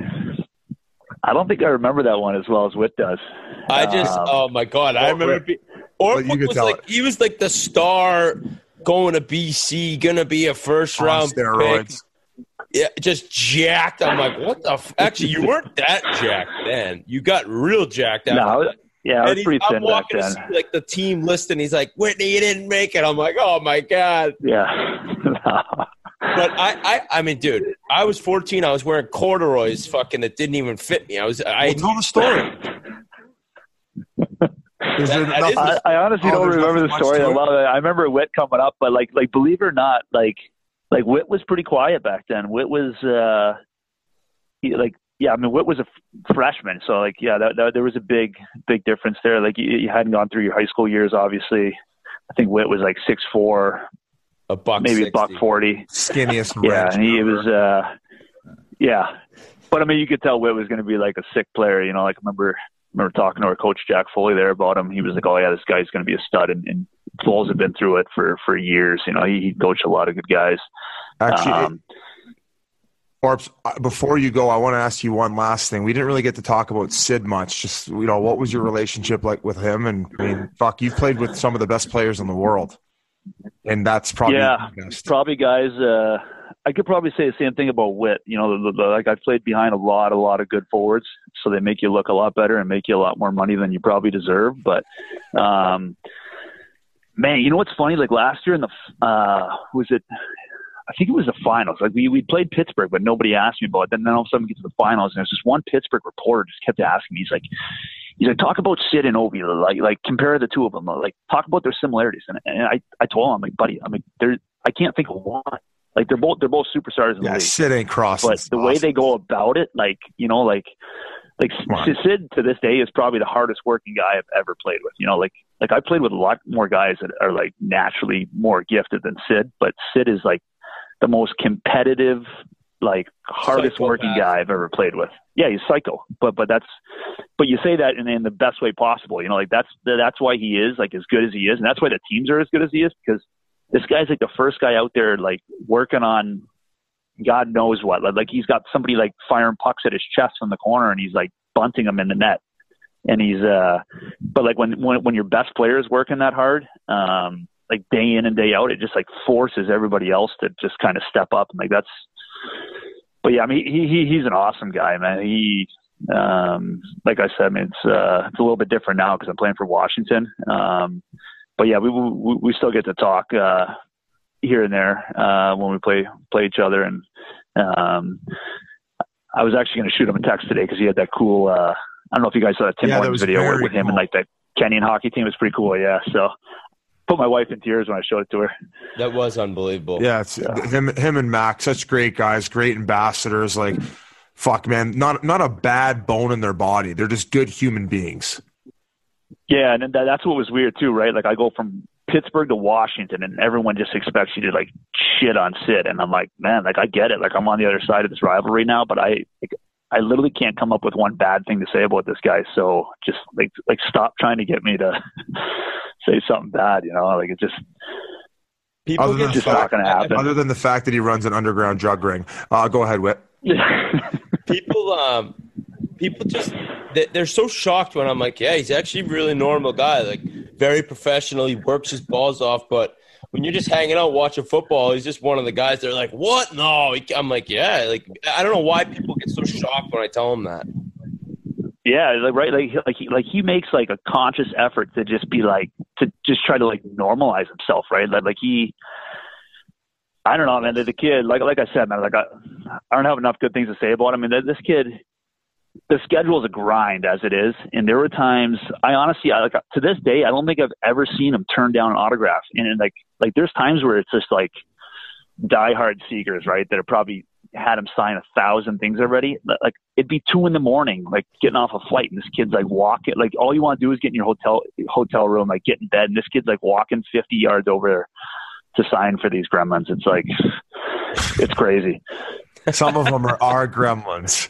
I don't think I remember that one as well as Witt does. I just, Um, oh my god, I well, remember. Rick- Be, Well, you Orpuk could was tell like it. he was like the star going to B C, gonna be a first On round pick. steroids. Yeah, just jacked. I'm like, what the? F-? Actually, you weren't that jacked then. You got real jacked after No, that. yeah, I And was he- pretty I'm thin back walking then. to see like the team list, and he's like, Whitney, you didn't make it. I'm like, oh my god. Yeah. But I, I, I mean, dude, I was fourteen. I was wearing corduroys, fucking that didn't even fit me. I was, I. Well, tell the story. Is there That- that nothing- is- I, I honestly Oh, don't there's remember nothing the much story. to I it? love it. I remember Witt coming up, but like, like believe it or not, like, like Witt was pretty quiet back then. Witt was, uh, he, like, yeah, I mean, Witt was a f- freshman, so like, yeah, that, that, there was a big, big difference there. Like, you, you hadn't gone through your high school years, obviously. I think Witt was like six four, a buck maybe a sixty. buck forty. skinniest Yeah, wrench and he ever. was, uh, yeah. But I mean, you could tell Witt was going to be like a sick player. You know, like I remember remember talking to our coach, Jack Foley, there about him. He was like, oh, yeah, this guy's going to be a stud. And, and Foles had been through it for, for years. You know, he, he coached a lot of good guys. Actually, um, Forbes, before you go, I want to ask you one last thing. We didn't really get to talk about Sid much. Just, you know, what was your relationship like with him? And I mean, fuck, you've played with some of the best players in the world, and that's probably yeah, the best. probably guys. Uh, I could probably say the same thing about Witt. You know, the, the, like I played behind a lot, a lot of good forwards, so they make you look a lot better and make you a lot more money than you probably deserve. But, um, man, you know what's funny? Like last year in the, uh, was it? I think it was the finals. Like we we played Pittsburgh, but nobody asked me about it. Then, then all of a sudden we get to the finals, and there's this one Pittsburgh reporter just kept asking me. He's like, he's like, talk about Sid and Ovi, like like compare the two of them, like talk about their similarities. And, and I I told him, I'm like, buddy, I'm like, there I can't think of one. Like they're both they're both superstars in the yeah, league. Sid ain't crossing. But the way they go about it, like you know, like like Sid to this day is probably the hardest working guy I've ever played with. You know, like like I played with a lot more guys that are like naturally more gifted than Sid, but Sid is like the most competitive, like hardest psycho working guy I've ever played with. Yeah, he's psycho, but but that's but you say that in, in the best way possible. You know, like that's that's why he is like as good as he is, and that's why the teams are as good as he is, because this guy's like the first guy out there like working on God knows what. Like he's got somebody like firing pucks at his chest from the corner, and he's like bunting them in the net. And he's uh, but like when when when your best player is working that hard, um. like day in and day out, it just like forces everybody else to just kind of step up. And like, that's, but yeah, I mean, he, he, he's an awesome guy, man. He, um, like I said, I mean, it's, uh, it's a little bit different now cause I'm playing for Washington. Um, but yeah, we, we, we still get to talk, uh, here and there, uh, when we play, play each other. And, um, I was actually going to shoot him a text today cause he had that cool, uh, I don't know if you guys saw that Tim yeah, Hortons video with him cool. and like that Kenyan hockey team was pretty cool. Yeah. So, put my wife in tears when I showed it to her. That was unbelievable. Yeah, it's yeah. him, him and Mac, such great guys, great ambassadors. Like, fuck, man, not not a bad bone in their body. They're just good human beings. Yeah, and that, that's what was weird too, right? Like, I go from Pittsburgh to Washington, and everyone just expects you to like shit on Sid, and I'm like, man, like I get it. Like I'm on the other side of this rivalry now, but I. Like, I literally can't come up with one bad thing to say about this guy. So just like, like stop trying to get me to say something bad, you know, like it just, people get just not going to happen. Other than the fact that he runs an underground drug ring. Uh, go ahead, Whit. people, um, people just, they're so shocked when I'm like, yeah, he's actually a really normal guy, like very professional. He works his balls off, but when you're just hanging out watching football, he's just one of the guys. They're like, "What? No." I'm like, "Yeah." Like, I don't know why people get so shocked when I tell them that. Yeah, like right, like like he, like he makes like a conscious effort to just be like to just try to like normalize himself, right? Like, like he, I don't know, man. The, the kid, like like I said, man, like I, I don't have enough good things to say about him. I mean, this kid. The schedule is a grind as it is. And there were times I honestly, I like to this day, I don't think I've ever seen him turn down an autograph. And like, like there's times where it's just like diehard seekers, right? That have probably had him sign a thousand things already. Like it'd be two in the morning, like getting off a flight, and this kid's like walking, like all you want to do is get in your hotel, hotel room, like get in bed. And this kid's like walking fifty yards over there to sign for these gremlins. It's like, it's crazy. Some of them are our gremlins.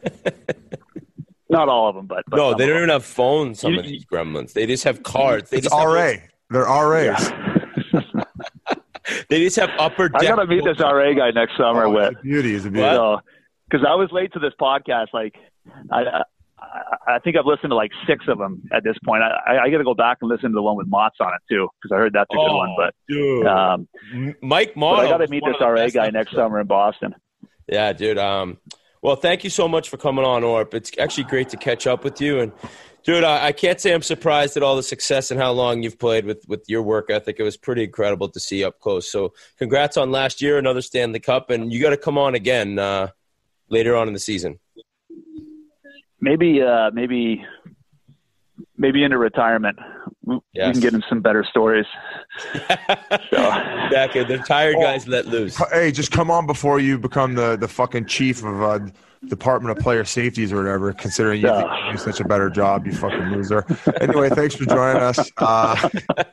Not all of them, but, but no, they don't even have phones. Some you, of these gremlins, they just have cards. They it's just R A. Have, They're R As. Yeah. They just have upper deck. I gotta meet this R A guy next summer. Oh, with he's a beauty. He's a beauty. Because I was late to this podcast. Like, I, I, I think I've listened to like six of them at this point. I, I got to go back and listen to the one with Mott's on it too, because I heard that's a good oh, one. But dude. Um, Mike Mott. I got to meet this R A guy next summer in Boston. Yeah, dude. Um, well, thank you so much for coming on, Orp. It's actually great to catch up with you. And, dude, I, I can't say I'm surprised at all the success and how long you've played with, with your work ethic. It was pretty incredible to see up close. So congrats on last year, another Stanley Cup. And you got to come on again uh, later on in the season. Maybe, uh, maybe, maybe into retirement. We yes. can get him some better stories. so. Exactly. The tired guys oh, let loose. Hey, just come on before you become the, the fucking chief of uh, Department of Player Safeties or whatever, considering you yeah. do such a better job, you fucking loser. Anyway, thanks for joining us. Uh,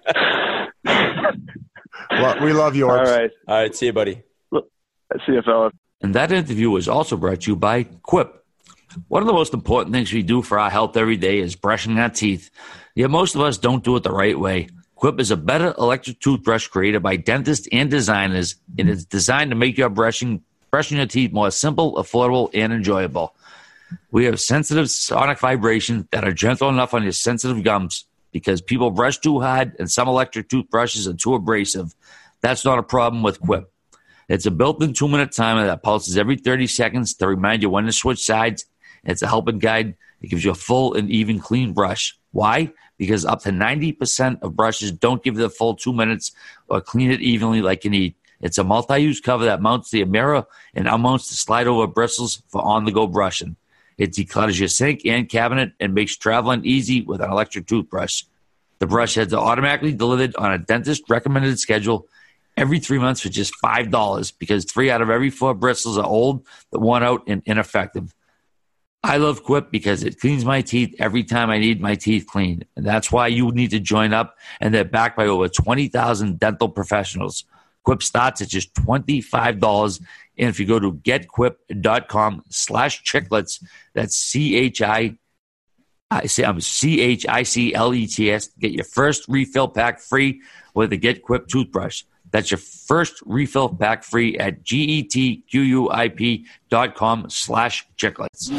well, we love you, Orbs. All right. All right. See you, buddy. See you, fellas. And that interview was also brought to you by Quip. One of the most important things we do for our health every day is brushing our teeth. Yet most of us don't do it the right way. Quip is a better electric toothbrush created by dentists and designers, and it's designed to make your brushing brushing your teeth more simple, affordable, and enjoyable. We have sensitive sonic vibrations that are gentle enough on your sensitive gums because people brush too hard and some electric toothbrushes are too abrasive. That's not a problem with Quip. It's a built-in two-minute timer that pulses every thirty seconds to remind you when to switch sides. It's a helping guide. It gives you a full and even clean brush. Why? Because up to ninety percent of brushes don't give you the full two minutes or clean it evenly like you need. It's a multi-use cover that mounts to your mirror and unmounts to slide over bristles for on-the-go brushing. It declutters your sink and cabinet and makes traveling easy with an electric toothbrush. The brush heads are automatically delivered on a dentist-recommended schedule every three months for just five dollars because three out of every four bristles are old, worn out, and ineffective. I love Quip because it cleans my teeth every time I need my teeth cleaned. And that's why you need to join up, and they're backed by over twenty thousand dental professionals. Quip starts at just twenty-five dollars. And if you go to getquip.com slash chicklets, that's C-H-I, I say I'm C H I C L E T S, get your first refill pack free with the Get Quip toothbrush. That's your first refill pack free at G-E-T-Q-U-I-P dot com slash chicklets.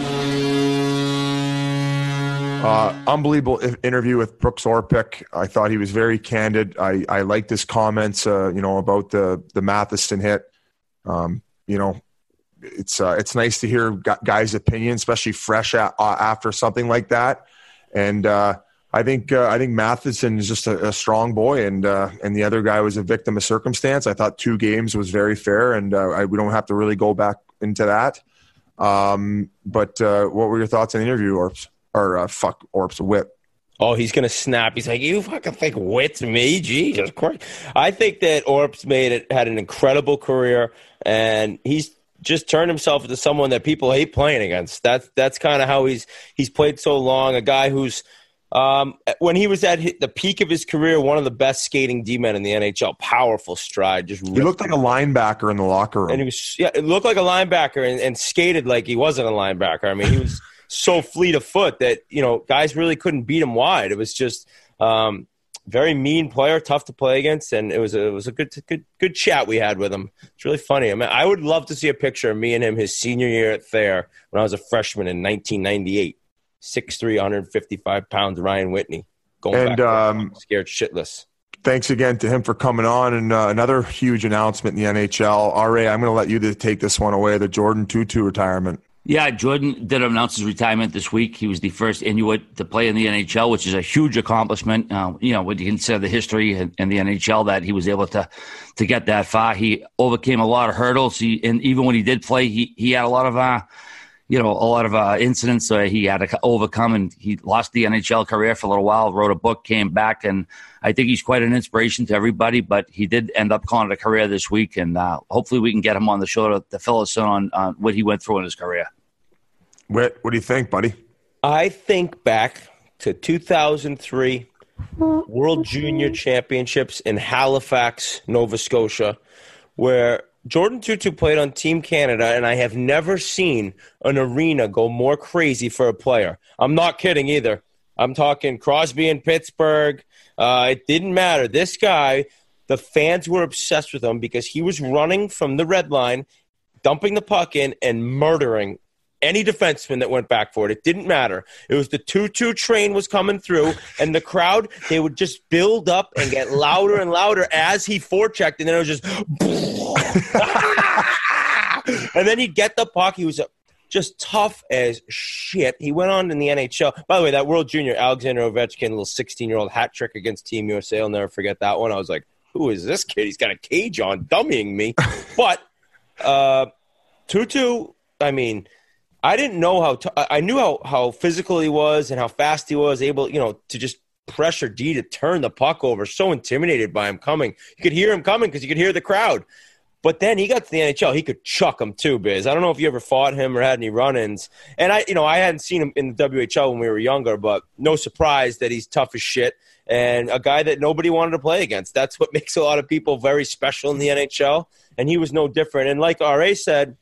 Uh, unbelievable interview with Brooks Orpik. I thought he was very candid. I, I liked his comments, uh, you know, about the the Matheson hit. Um, you know, it's uh, it's nice to hear guys' opinions, especially fresh at, uh, after something like that. And uh, I think uh, I think Matheson is just a, a strong boy, and uh, and the other guy was a victim of circumstance. I thought two games was very fair, and uh, I, we don't have to really go back into that. Um, but uh, what were your thoughts on the interview, Orps? Or uh, fuck, Orps, Whip. Oh, he's going to snap. He's like, you fucking think Witt's me? Jesus Christ. I think that Orps made it, had an incredible career, and he's just turned himself into someone that people hate playing against. That's that's kind of how he's he's played so long. A guy who's, um, when he was at the peak of his career, one of the best skating D-men in the N H L. Powerful stride. Just he looked like a linebacker in the locker room. And he was, yeah, it looked like a linebacker and, and skated like he wasn't a linebacker. I mean, he was so fleet of foot that, you know, guys really couldn't beat him wide. It was just um, very mean player, tough to play against, and it was a, it was a good good good chat we had with him. It's really funny. I mean, I would love to see a picture of me and him his senior year at Thayer when I was a freshman in nineteen ninety-eight. six three, one hundred fifty-five pounds, Ryan Whitney. Going and, back um, scared shitless. Thanks again to him for coming on. And uh, another huge announcement in the N H L. R A, I'm going to let you to take this one away, the Jordan Tootoo retirement. Yeah, Jordan did announce his retirement this week. He was the first Inuit to play in the N H L, which is a huge accomplishment. Uh, you know, when you consider the history in, in the N H L that he was able to to get that far. He overcame a lot of hurdles. He, and even when he did play, he, he had a lot of, uh, you know, a lot of uh, incidents that he had to overcome, and he lost the N H L career for a little while, wrote a book, came back, and I think he's quite an inspiration to everybody, but he did end up calling it a career this week, and uh, hopefully we can get him on the show to, to fill us in on uh, what he went through in his career. Whit, what do you think, buddy? I think back to two thousand three World Junior Championships in Halifax, Nova Scotia, where Jordan Tootoo played on Team Canada, and I have never seen an arena go more crazy for a player. I'm not kidding either. I'm talking Crosby in Pittsburgh. Uh, it didn't matter. This guy, the fans were obsessed with him because he was running from the red line, dumping the puck in, and murdering any defenseman that went back for it. It didn't matter. It was the two-two train was coming through, and the crowd, they would just build up and get louder and louder as he forechecked, and then it was just and then he'd get the puck. He was just tough as shit. He went on in the N H L. By the way, that World Junior, Alexander Ovechkin, little sixteen-year-old hat trick against Team U S A. I'll never forget that one. I was like, who is this kid? He's got a cage on, dummying me. But uh, Tootoo, I mean, I didn't know how t- – I knew how, how physical he was and how fast he was, able, you know, to just pressure D to turn the puck over. So intimidated by him coming. You could hear him coming because you could hear the crowd. But then he got to the N H L. He could chuck him too, Biz. I don't know if you ever fought him or had any run-ins. And I, you know, I hadn't seen him in the W H L when we were younger, but no surprise that he's tough as shit and a guy that nobody wanted to play against. That's what makes a lot of people very special in the N H L, and he was no different. And like R A said,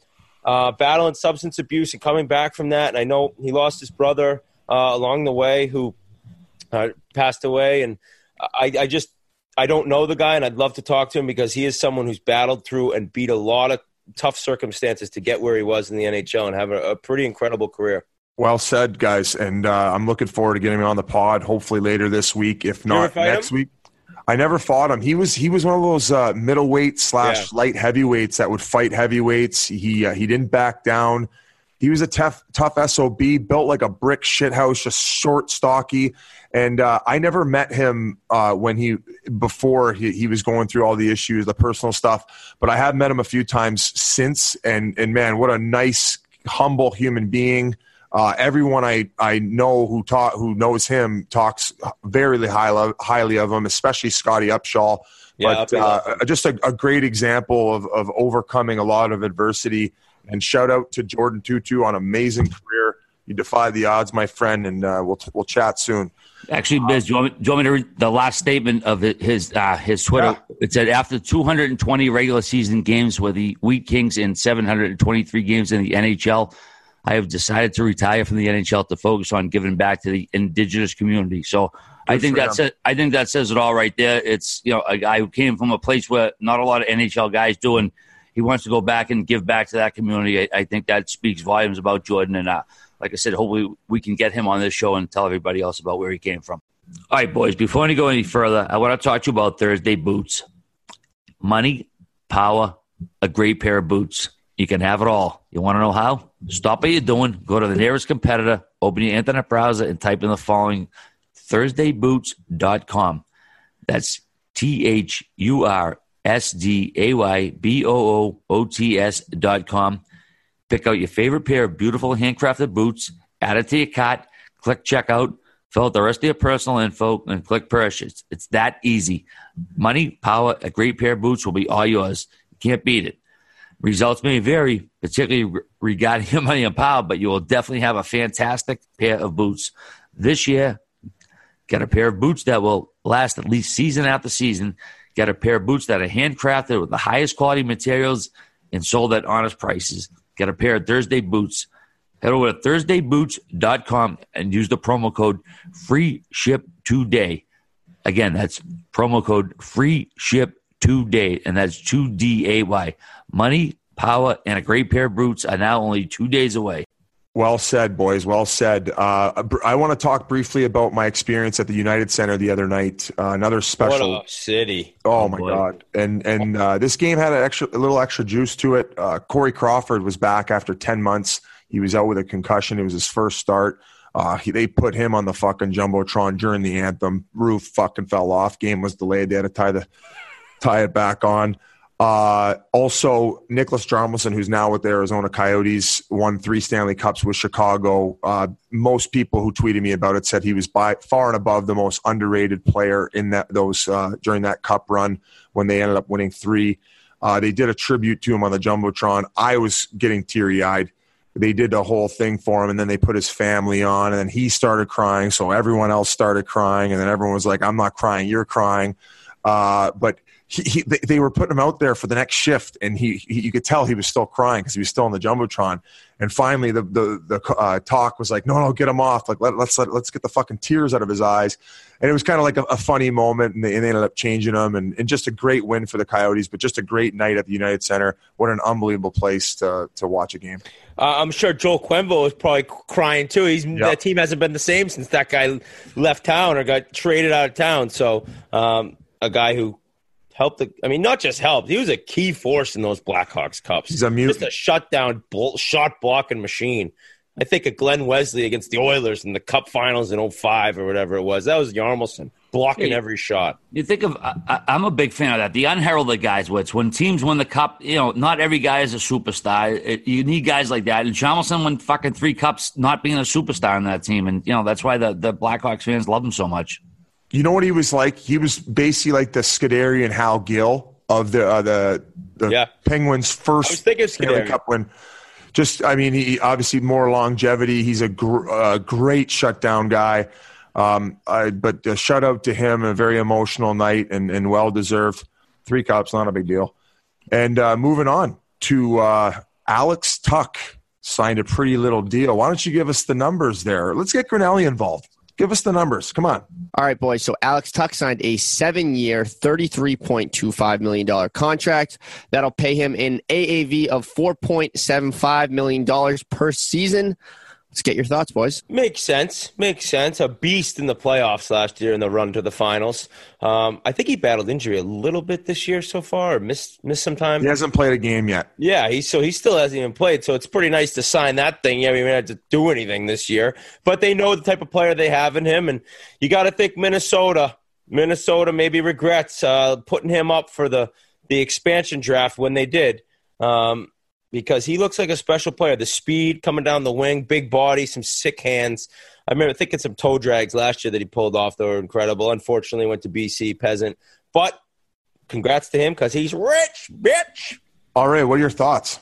uh, battling substance abuse and coming back from that. And I know he lost his brother uh, along the way who uh, passed away. And I, I just I don't know the guy, and I'd love to talk to him because he is someone who's battled through and beat a lot of tough circumstances to get where he was in the N H L and have a, a pretty incredible career. Well said, guys. And uh, I'm looking forward to getting him on the pod, hopefully later this week, if not next him? week. I never fought him. He was he was one of those uh, middleweight slash light heavyweights that would fight heavyweights. He uh, he didn't back down. He was a tough tough S O B, built like a brick shithouse, just short, stocky. And uh, I never met him uh, when he before he, he was going through all the issues, the personal stuff. But I have met him a few times since, and and man, what a nice, humble human being. Uh, everyone I, I know who talk, who knows him talks very highly highly of him, especially Scotty Upshaw. Yeah, but uh, just a, a great example of of overcoming a lot of adversity. And shout out to Jordan Tutu on amazing career. You defy the odds, my friend, and uh, we'll we'll chat soon. Actually, Biz, do you want me, do you want me to read the last statement of his uh, his Twitter? Yeah. It said, after two hundred twenty regular season games with the Wheat Kings and seven hundred twenty-three games in the N H L, I have decided to retire from the N H L to focus on giving back to the Indigenous community. So Good I think that's it. I think that says it all right there. It's, you know, a guy who came from a place where not a lot of N H L guys do, and he wants to go back and give back to that community. I, I think that speaks volumes about Jordan. And uh, like I said, hopefully we can get him on this show and tell everybody else about where he came from. All right, boys, before we go any further, I want to talk to you about Thursday boots. Money, power, a great pair of boots. You can have it all. You want to know how? Stop what you're doing. Go to the nearest competitor, open your internet browser, and type in the following, thursday boots dot com. That's T H U R S D A Y B O O O T S dot com. Pick out your favorite pair of beautiful handcrafted boots, add it to your cart, click checkout, fill out the rest of your personal info, and click purchase. It's that easy. Money, power, a great pair of boots will be all yours. You can't beat it. Results may vary, particularly regarding your money and power, but you will definitely have a fantastic pair of boots. This year, get a pair of boots that will last at least season after season. Get a pair of boots that are handcrafted with the highest quality materials and sold at honest prices. Get a pair of Thursday boots. Head over to thursday boots dot com and use the promo code FREESHIP2DAY. Again, that's promo code FREESHIP2DAY, and that's two D A Y. Money, power, and a great pair of boots are now only two days away. Well said, boys. Well said. Uh, I want to talk briefly about my experience at the United Center the other night. Uh, another special what a city. Oh, oh my boy. God! And and uh, this game had an extra, a little extra juice to it. Uh, Corey Crawford was back after ten months. He was out with a concussion. It was his first start. Uh, he, they put him on the fucking jumbotron during the anthem. Roof fucking fell off. Game was delayed. They had to tie the tie it back on. Uh, also, Nicholas Jarmelson, who's now with the Arizona Coyotes, won three Stanley Cups with Chicago. Uh, most people who tweeted me about it said he was by far and above the most underrated player in that those uh, during that Cup run when they ended up winning three. Uh, they did a tribute to him on the jumbotron. I was getting teary-eyed. They did the whole thing for him, and then they put his family on, and then he started crying, so everyone else started crying, and then everyone was like, I'm not crying, you're crying. Uh, but He, he, they, they were putting him out there for the next shift, and he, he you could tell he was still crying because he was still on the jumbotron. And finally, the the the uh, talk was like, "No, no, get him off! Like let, let's let, let's get the fucking tears out of his eyes." And it was kind of like a, a funny moment, and they, and they ended up changing him, and, and just a great win for the Coyotes, but just a great night at the United Center. What an unbelievable place to to watch a game. Uh, I'm sure Joel Quenneville was probably crying too. He's yep. That team hasn't been the same since that guy left town or got traded out of town. So um, a guy who. Helped the, I mean, not just helped. He was a key force in those Blackhawks Cups. He's a mutant. Just a shutdown, bull, shot blocking machine. I think of Glenn Wesley against the Oilers in the Cup Finals in oh five or whatever it was. That was Jarmelson blocking hey, every shot. You think of, I, I'm a big fan of that. The unheralded guys, which when teams win the Cup, you know, not every guy is a superstar. It, you need guys like that. And Jarmelson won fucking three Cups not being a superstar in that team. And, you know, that's why the, the Blackhawks fans love him so much. You know what he was like? He was basically like the Scuderi Hal Gill of the uh, the, the yeah. Penguins' first Stanley Cup win. Just, I mean, he obviously more longevity. He's a gr- uh, great shutdown guy. Um, I, but a shout out to him, a very emotional night and, and well deserved. Three cups, not a big deal. And uh, moving on to uh, Alex Tuch signed a pretty little deal. Why don't you give us the numbers there? Let's get Grinelli involved. Give us the numbers. Come on. All right, boys. So Alex Tuch signed a seven-year, thirty-three point two five million dollars contract. That'll pay him an A A V of four point seven five million dollars per season. Let's get your thoughts, boys. Makes sense. Makes sense. A beast in the playoffs last year in the run to the finals. Um, I think he battled injury a little bit this year so far, or missed missed some time. He hasn't played a game yet. Yeah, he so he still hasn't even played. So it's pretty nice to sign that thing. Yeah, we haven't had to do anything this year, but they know the type of player they have in him, and you got to think Minnesota. Minnesota maybe regrets uh, putting him up for the the expansion draft when they did. Um, Because he looks like a special player. The speed coming down the wing, big body, some sick hands. I remember thinking some toe drags last year that he pulled off that were incredible. Unfortunately, went to B C, peasant. But congrats to him because he's rich, bitch. All right, what are your thoughts?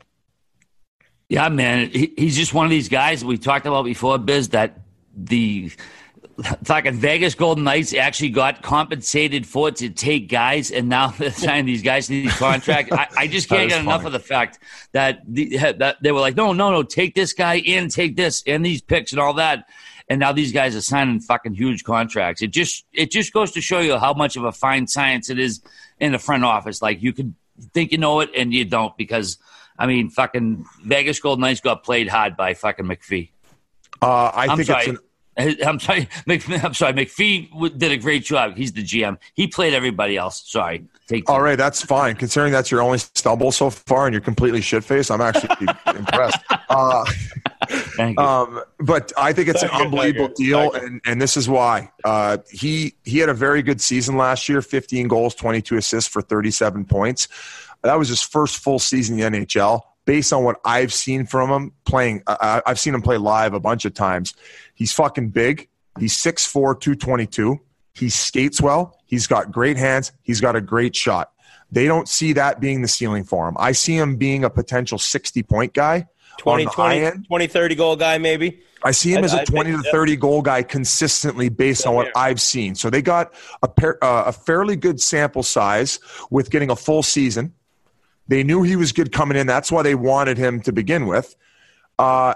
Yeah, man. He, he's just one of these guys that we talked about before, Biz, that the – fucking Vegas Golden Knights actually got compensated for it to take guys, and now they're signing these guys to these contracts. I, I just can't get funny. enough of the fact that, the, that they were like, no, no, no, take this guy and take this and these picks and all that. And now these guys are signing fucking huge contracts. It just it just goes to show you how much of a fine science it is in the front office. Like, you can think you know it and you don't, because, I mean, fucking Vegas Golden Knights got played hard by fucking McPhee. Uh, I I'm think sorry. it's an I'm sorry, Mc, I'm sorry. McPhee did a great job. He's the G M. He played everybody else. Sorry. Take All right, that's fine. Considering that's your only stumble so far and you're completely shit-faced, I'm actually impressed. Uh, Thank you. Um, but I think it's an Thank you, unbelievable thank you, deal, thank you. and, and this is why. Uh, he he had a very good season last year, fifteen goals, twenty-two assists for thirty-seven points. That was his first full season in the N H L. Based on what I've seen from him playing, uh, I've seen him play live a bunch of times. He's fucking big. He's six foot four, two twenty-two. He skates well. He's got great hands. He's got a great shot. They don't see that being the ceiling for him. I see him being a potential sixty-point guy. twenty, twenty, twenty, thirty goal guy maybe. I see him I, as a I twenty think, to thirty goal guy consistently based on what here. I've seen. So they got a, pair, uh, a fairly good sample size with getting a full season. They knew he was good coming in. That's why they wanted him to begin with. Uh,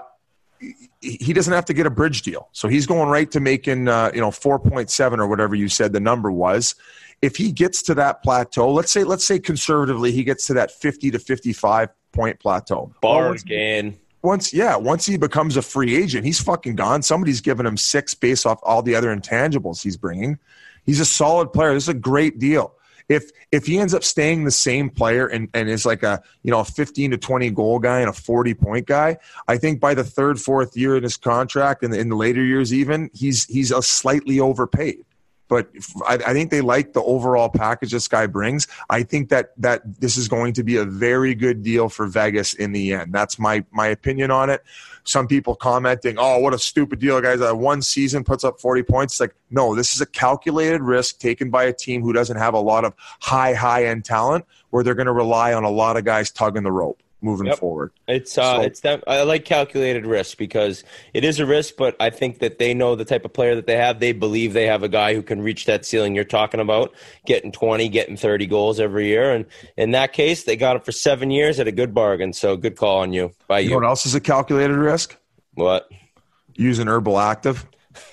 he doesn't have to get a bridge deal. So he's going right to making, uh, you know, four point seven or whatever you said the number was. If he gets to that plateau, let's say, let's say conservatively, he gets to that fifty to fifty-five point plateau. Bargain. Once, yeah, once he becomes a free agent, he's fucking gone. Somebody's giving him six based off all the other intangibles he's bringing. He's a solid player. This is a great deal. If if he ends up staying the same player and, and is like a you know a fifteen to twenty goal guy and a forty point guy, I think by the third, fourth year in his contract and in the later years even, he's he's a slightly overpaid. But I, I think they like the overall package this guy brings. I think that that this is going to be a very good deal for Vegas in the end. That's my my opinion on it. Some people commenting, oh, what a stupid deal, guys. Uh, one season puts up forty points. It's like, no, this is a calculated risk taken by a team who doesn't have a lot of high, high-end talent where they're going to rely on a lot of guys tugging the rope moving Yep. forward. It's uh, So- it's that I like calculated risk because it is a risk, but I think that they know the type of player that they have. They believe they have a guy who can reach that ceiling you're talking about, getting twenty, getting thirty goals every year. And in that case, they got it for seven years at a good bargain. So good call on you. By You you. know what else is a calculated risk? What? Using Herbal Active.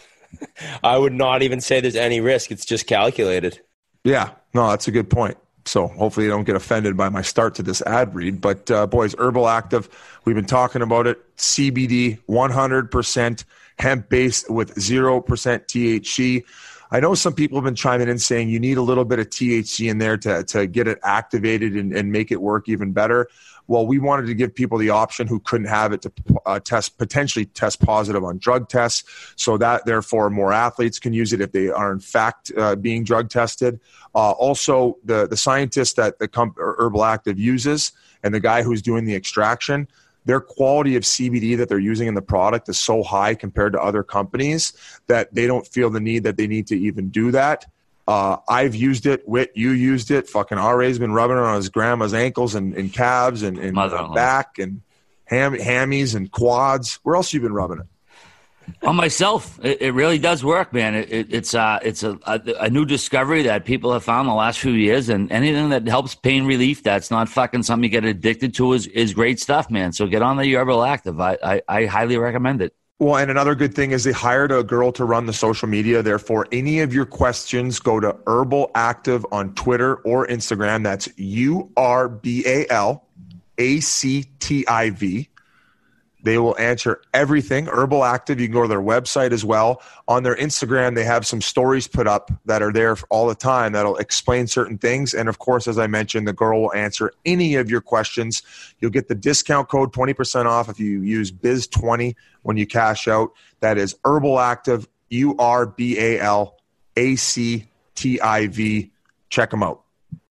I would not even say there's any risk. It's just calculated. Yeah, no, that's a good point. So hopefully you don't get offended by my start to this ad read. But, uh, boys, Herbal Active, we've been talking about it. C B D, one hundred percent hemp-based with zero percent T H C. I know some people have been chiming in saying you need a little bit of T H C in there to, to get it activated and, and make it work even better. Well, we wanted to give people the option who couldn't have it to uh, test potentially test positive on drug tests, so that therefore more athletes can use it if they are in fact uh, being drug tested. Uh, also, the the scientist that the comp- Herbal Active uses and the guy who's doing the extraction, their quality of C B D that they're using in the product is so high compared to other companies that they don't feel the need that they need to even do that. Uh, I've used it. Whit, you used it. Fucking R A's been rubbing it on his grandma's ankles and, and calves and, and uh, back and ham, hammies and quads. Where else have you been rubbing it? On myself, it, it really does work, man. It, it, it's uh, it's a, a a new discovery that people have found in the last few years, and anything that helps pain relief, that's not fucking something you get addicted to, is is great stuff, man. So get on the Herbal Active. I, I, I highly recommend it. Well, and another good thing is they hired a girl to run the social media. Therefore, any of your questions, go to Herbal Active on Twitter or Instagram. That's U R B A L A C T I V. They will answer everything. Herbal Active, you can go to their website as well. On their Instagram, they have some stories put up that are there all the time that'll explain certain things. And, of course, as I mentioned, the girl will answer any of your questions. You'll get the discount code twenty percent off if you use biz twenty when you cash out. That is Herbal Active, U R B A L A C T I V. Check them out.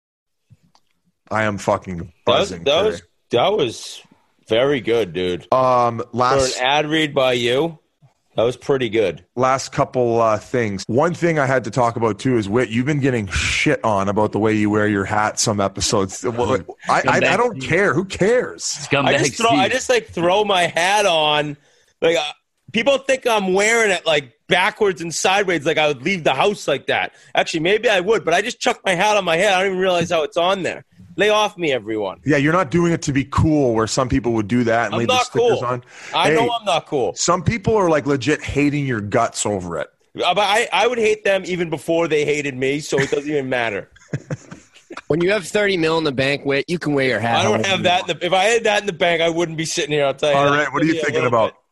I am fucking buzzing. That was, that was, that was very good, dude. Um, last For an ad read by you, that was pretty good. Last couple uh, things. One thing I had to talk about too is, Whit, you've been getting shit on about the way you wear your hat some episodes. I, I, I don't care. Who cares? I just throw, I just like throw my hat on. Like uh, people think I'm wearing it like backwards and sideways, like I would leave the house like that. Actually, maybe I would, but I just chuck my hat on my head. I don't even realize how it's on there. Lay off me, everyone. Yeah, you're not doing it to be cool where some people would do that and I'm leave not the stickers cool. on. I hey, know I'm not cool. Some people are like legit hating your guts over it. But I, I would hate them even before they hated me, so it doesn't even matter. When you have thirty mil in the bank, Whit, you can wear your hat. I don't have that. In the, if I had that in the bank, I wouldn't be sitting here. I'll tell you. All that. right, what are you thinking about? Bit.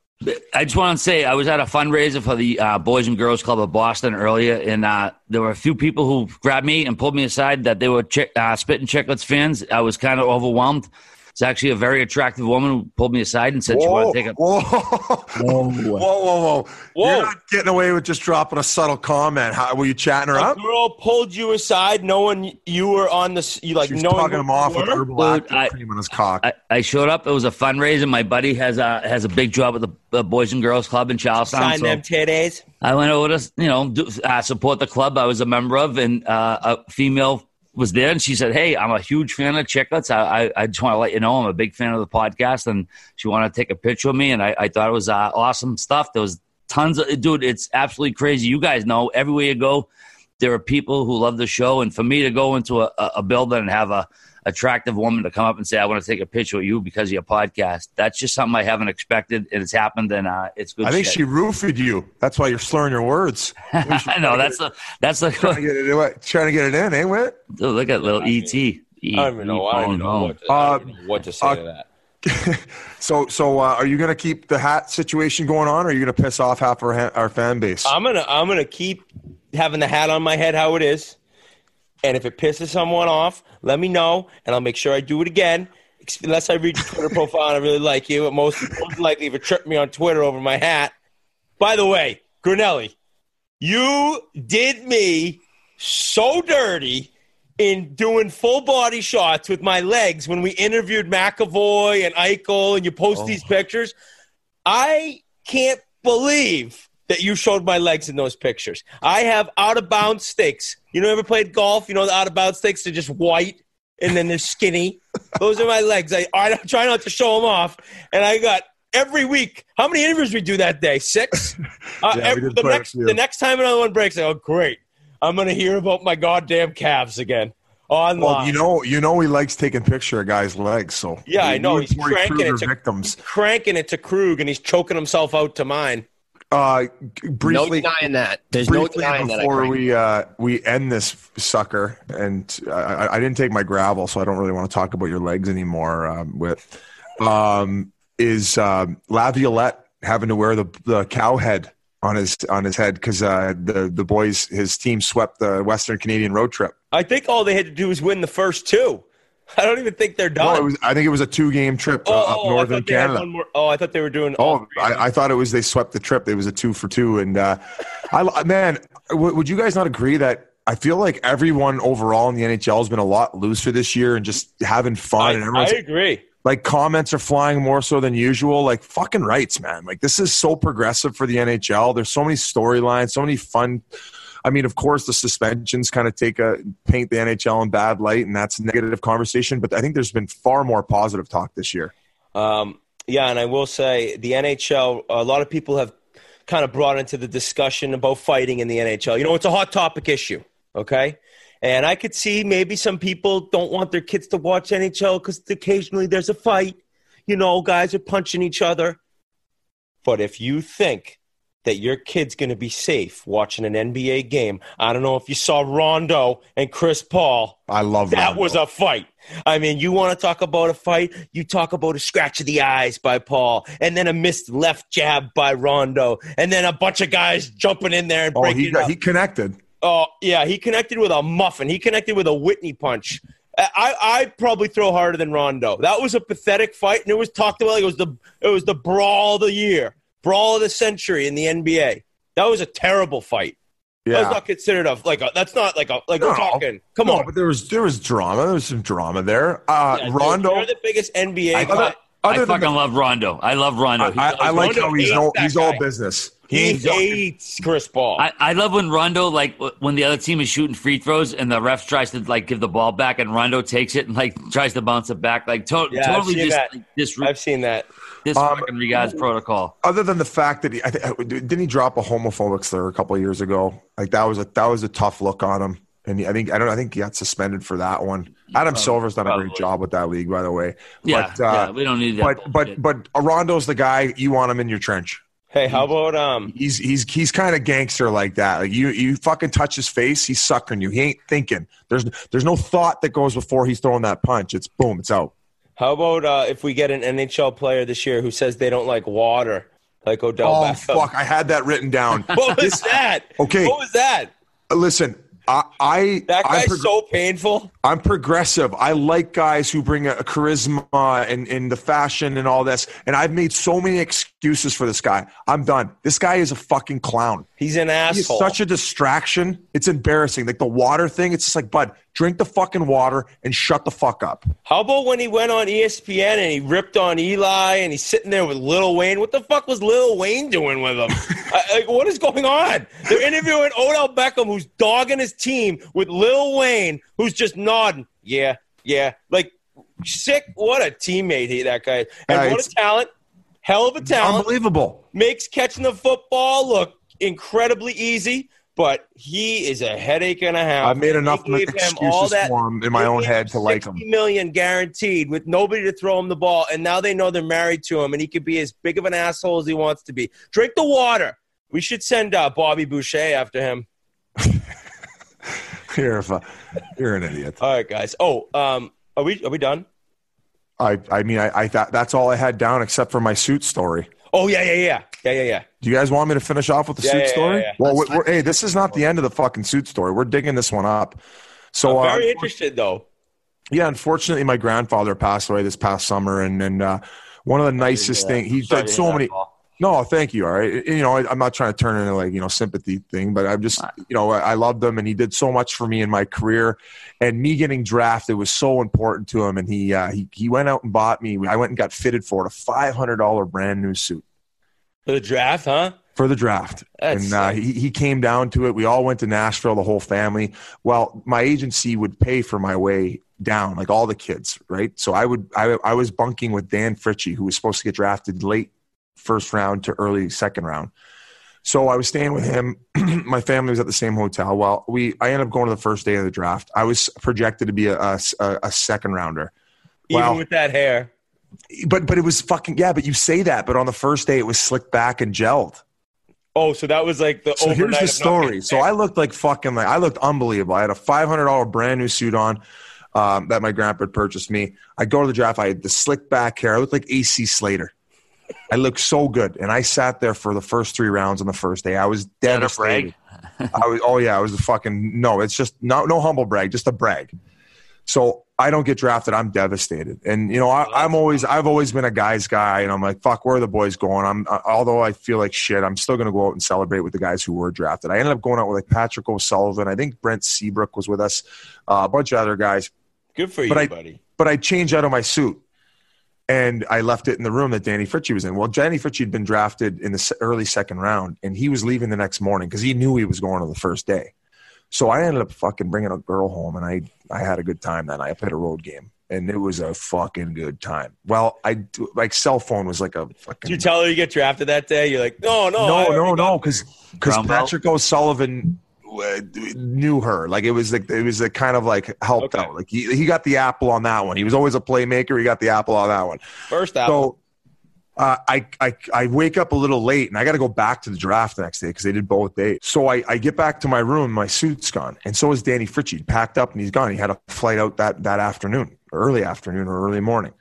I just want to say I was at a fundraiser for the uh, Boys and Girls Club of Boston earlier, and uh, there were a few people who grabbed me and pulled me aside that they were Ch- uh, Spittin' Chicklets fans. I was kind of overwhelmed. It's actually a very attractive woman who pulled me aside and said whoa, she wanted to take a whoa. whoa, whoa, whoa, whoa! You're not getting away with just dropping a subtle comment. How were you chatting her a up? Girl pulled you aside, knowing you were on the you like she was knowing talking him off with Herbal Active I, cream on his cock. I, I showed up. It was a fundraiser. My buddy has a has a big job at the uh, Boys and Girls Club in Charlestown. Sign so them titties. I went over to you know do, uh, support the club I was a member of, and uh, a female was there, and she said, "Hey, I'm a huge fan of Chicklets. I, I, I just want to let you know I'm a big fan of the podcast." And she wanted to take a picture of me, and I, I thought it was uh, awesome stuff. There was tons of dude. It's absolutely crazy. You guys know everywhere you go, there are people who love the show, and for me to go into a, a building and have a attractive woman to come up and say, "I want to take a picture of you because of your podcast," that's just something I haven't expected, and it's happened, and uh, it's good. I think shit. she roofied you. That's why you're slurring your words. I know that's the that's the trying to get it, trying to get it in, ain't it? Dude, look at little E T. I don't even know, I don't even know what, to, I don't even know what to say uh, to that. so, so uh, are you going to keep the hat situation going on, or are you going to piss off half our, our fan base? I'm gonna I'm gonna keep having the hat on my head how it is, and if it pisses someone off, let me know, and I'll make sure I do it again. Unless I read your Twitter profile and I really like you, but most, most likely if it tripped me on Twitter over my hat. By the way, Grinelli, you did me so dirty in doing full body shots with my legs when we interviewed McAvoy and Eichel, and you post oh. these pictures. I can't believe that you showed my legs in those pictures. I have out-of-bounds sticks. You know, ever played golf? You know, the out-of-bounds sticks are just white, and then they're skinny. Those are my legs. I, I try not to show them off, and I got every week. How many interviews we do that day? Six? Uh, yeah, every, the, next, the next time another one breaks, I go, great. I'm going to hear about my goddamn calves again. Online. Well, you know, you know he likes taking picture of guys' legs. So yeah, I know he's cranking it to victims. He's cranking it to Krug, and he's choking himself out to mine. Uh, briefly, no denying that. There's briefly no denying that. Before we uh, we end this sucker, and I, I didn't take my gravel, so I don't really want to talk about your legs anymore. Um, with um, is um, Laviolette having to wear the the cow head on his on his head because uh, the the boys his team swept the Western Canadian road trip. I think all they had to do was win the first two. I don't even think they're done. No, it was, I think it was a two-game trip oh, uh, up oh, northern Canada. More, oh, I thought they were doing. Oh, I, I thought it was they swept the trip. It was a two for two, and uh, I man, w- would you guys not agree that I feel like everyone overall in the N H L has been a lot looser this year and just having fun? I, and everyone's, I agree. Like comments are flying more so than usual. Like fucking rights, man. Like this is so progressive for the N H L. There's so many storylines, so many fun. I mean, of course, the suspensions kind of take a paint the N H L in bad light, and that's negative conversation. But I think there's been far more positive talk this year. Um, yeah, and I will say the N H L. A lot of people have kind of brought into the discussion about fighting in the N H L. You know, it's a hot topic issue, okay? And I could see maybe some people don't want their kids to watch N H L because occasionally there's a fight. You know, guys are punching each other. But if you think that your kid's going to be safe watching an N B A game, I don't know if you saw Rondo and Chris Paul. I love that. Rondo. Was a fight. I mean, you want to talk about a fight? You talk about a scratch of the eyes by Paul, and then a missed left jab by Rondo, and then a bunch of guys jumping in there and oh, breaking he it got, up. He connected. Oh, yeah, he connected with a muffin. He connected with a Whitney punch. I, I'd probably throw harder than Rondo. That was a pathetic fight, and it was talked about like it was the it was the brawl of the year, brawl of the century in the N B A. That was a terrible fight. Yeah. That's not considered a like a. That's not like a like No, we're talking. Come no, on, but there was there was drama. There was some drama there. Uh, yeah, Rondo, they're the biggest N B A. I, guy. I fucking the, love Rondo. I love Rondo. I, I, I like Rondo how he's hates no, that he's all guy. business. He He's hates Chris Paul. I, I love when Rondo, like, w- when the other team is shooting free throws and the ref tries to, like, give the ball back and Rondo takes it and, like, tries to bounce it back. Like, to- Yeah, I've totally seen just, that. like, this, I've seen that. this Um, fucking regards protocol. Other than the fact that he I th- didn't he drop a homophobic slur a couple of years ago? Like that was a that was a tough look on him, and he, I think I don't I think he got suspended for that one. Adam Silver's done a probably. great job with that league, by the way. Yeah, but, uh, yeah, we don't need that. But but but Rondo's the guy you want him in your trench. Hey, how about um? He's he's he's kind of gangster like that. Like you you fucking touch his face, he's sucking you. He ain't thinking. There's there's no thought that goes before he's throwing that punch. It's boom, it's out. How about uh, if we get an N H L player this year who says they don't like water, like Odell Oh Beckham? fuck, I had that written down. What was that? Okay. What was that? Listen, I, I That I'm guy's prog- so painful. I'm progressive. I like guys who bring a, a charisma and, and the fashion and all this. And I've made so many excuses for this guy. I'm done. This guy is a fucking clown. He's an He's asshole. such a distraction. It's embarrassing. Like the water thing, it's just like, bud, drink the fucking water and shut the fuck up. How about when he went on E S P N and he ripped on Eli and he's sitting there with Lil Wayne? What the fuck was Lil Wayne doing with him? I, like, what is going on? They're interviewing Odell Beckham, who's dogging his team, with Lil Wayne, who's just nodding. Yeah, yeah. Like, sick. What a teammate he that guy is. And Yeah, what it's- a talent. Hell of a talent. Unbelievable. Makes catching the football look incredibly easy, but he is a headache and a half. I've made enough They gave him all excuses that- for him in my they own gave head to like him. sixty million guaranteed with nobody to throw him the ball, and now they know they're married to him, and he could be as big of an asshole as he wants to be. Drink the water. We should send uh, Bobby Boucher after him. You're, a, fu- you're an idiot. All right, guys. Oh, um, are we are we done? I, I mean, I, I thought that's all I had down except for my suit story. Oh yeah, yeah, yeah, yeah, yeah, yeah. Do you guys want me to finish off with the Yeah, suit yeah, story? yeah, yeah. Well, That's we're, we're- hey, this is not the end of the fucking suit story. We're digging this one up. So, I'm very uh, interested though. yeah, unfortunately, my grandfather passed away this past summer, and and uh, one of the nicest things he's Sorry done to so hear that, many. Paul. No, thank you. All right, you know, I, I'm not trying to turn into like you know sympathy thing, but I'm just you know I, I loved him, and he did so much for me in my career, and me getting drafted was so important to him, and he uh, he he went out and bought me. I went and got fitted for it, a five hundred dollar brand new suit For the draft, huh? for the draft. That's and uh, sick. he, he came down to it. We all went to Nashville, the whole family. Well, my agency would pay for my way down, like all the kids, right? So I would, I, I was bunking with Dan Fritchie, who was supposed to get drafted late first round to early second round. So I was staying with him. My family was at the same hotel. Well, we, I ended up going to the first day of the draft. I was projected to be a, a, a second rounder. Even Wow. with that hair. But, but it was fucking, yeah, but you say that, but on the first day it was slicked back and gelled. Oh, so that was like the So here's overnight the of story. nothing. So I looked like fucking like I looked unbelievable. I had a five hundred dollar brand new suit on um, that my grandpa had purchased me. I go to the draft. I had the slick back hair. I looked like A C Slater. I looked so good, and I sat there for the first three rounds on the first day. I was That a devastated. brag? I was. Oh yeah, I was a fucking no. It's just no no humble brag, just a brag. So I don't get drafted. I'm devastated, and you know I, I'm always I've always been a guy's guy, and I'm like fuck, where are the boys going? I'm uh, although I feel like shit, I'm still gonna go out and celebrate with the guys who were drafted. I ended up going out with like Patrick O'Sullivan. I think Brent Seabrook was with us, uh, a bunch of other guys. Good for you, But I- buddy. But I changed out of my suit, and I left it in the room that Danny Fritchie was in. Well, Danny Fritchie had been drafted in the se- early second round, and he was leaving the next morning because he knew he was going on the first day. So I ended up fucking bringing a girl home, and I, I had a good time that night. I played a road game, and it was a fucking good time. Well, I like cell phone was like a fucking. Did you tell her you get drafted that day? You're like, no, no, no, I no, no, because because Brown Patrick O'Sullivan uh, knew her. Like it was like it was like kind of like helped Okay. out. Like he he got the apple on that one. He was always a playmaker. He got the apple on that one. First apple. So uh, I, I I wake up a little late and I got to go back to the draft the next day because they did both days. So I, I get back to my room, my suit's gone, and so is Danny Fritchie. He packed up and he's gone. He had a flight out that that afternoon, early afternoon or early morning.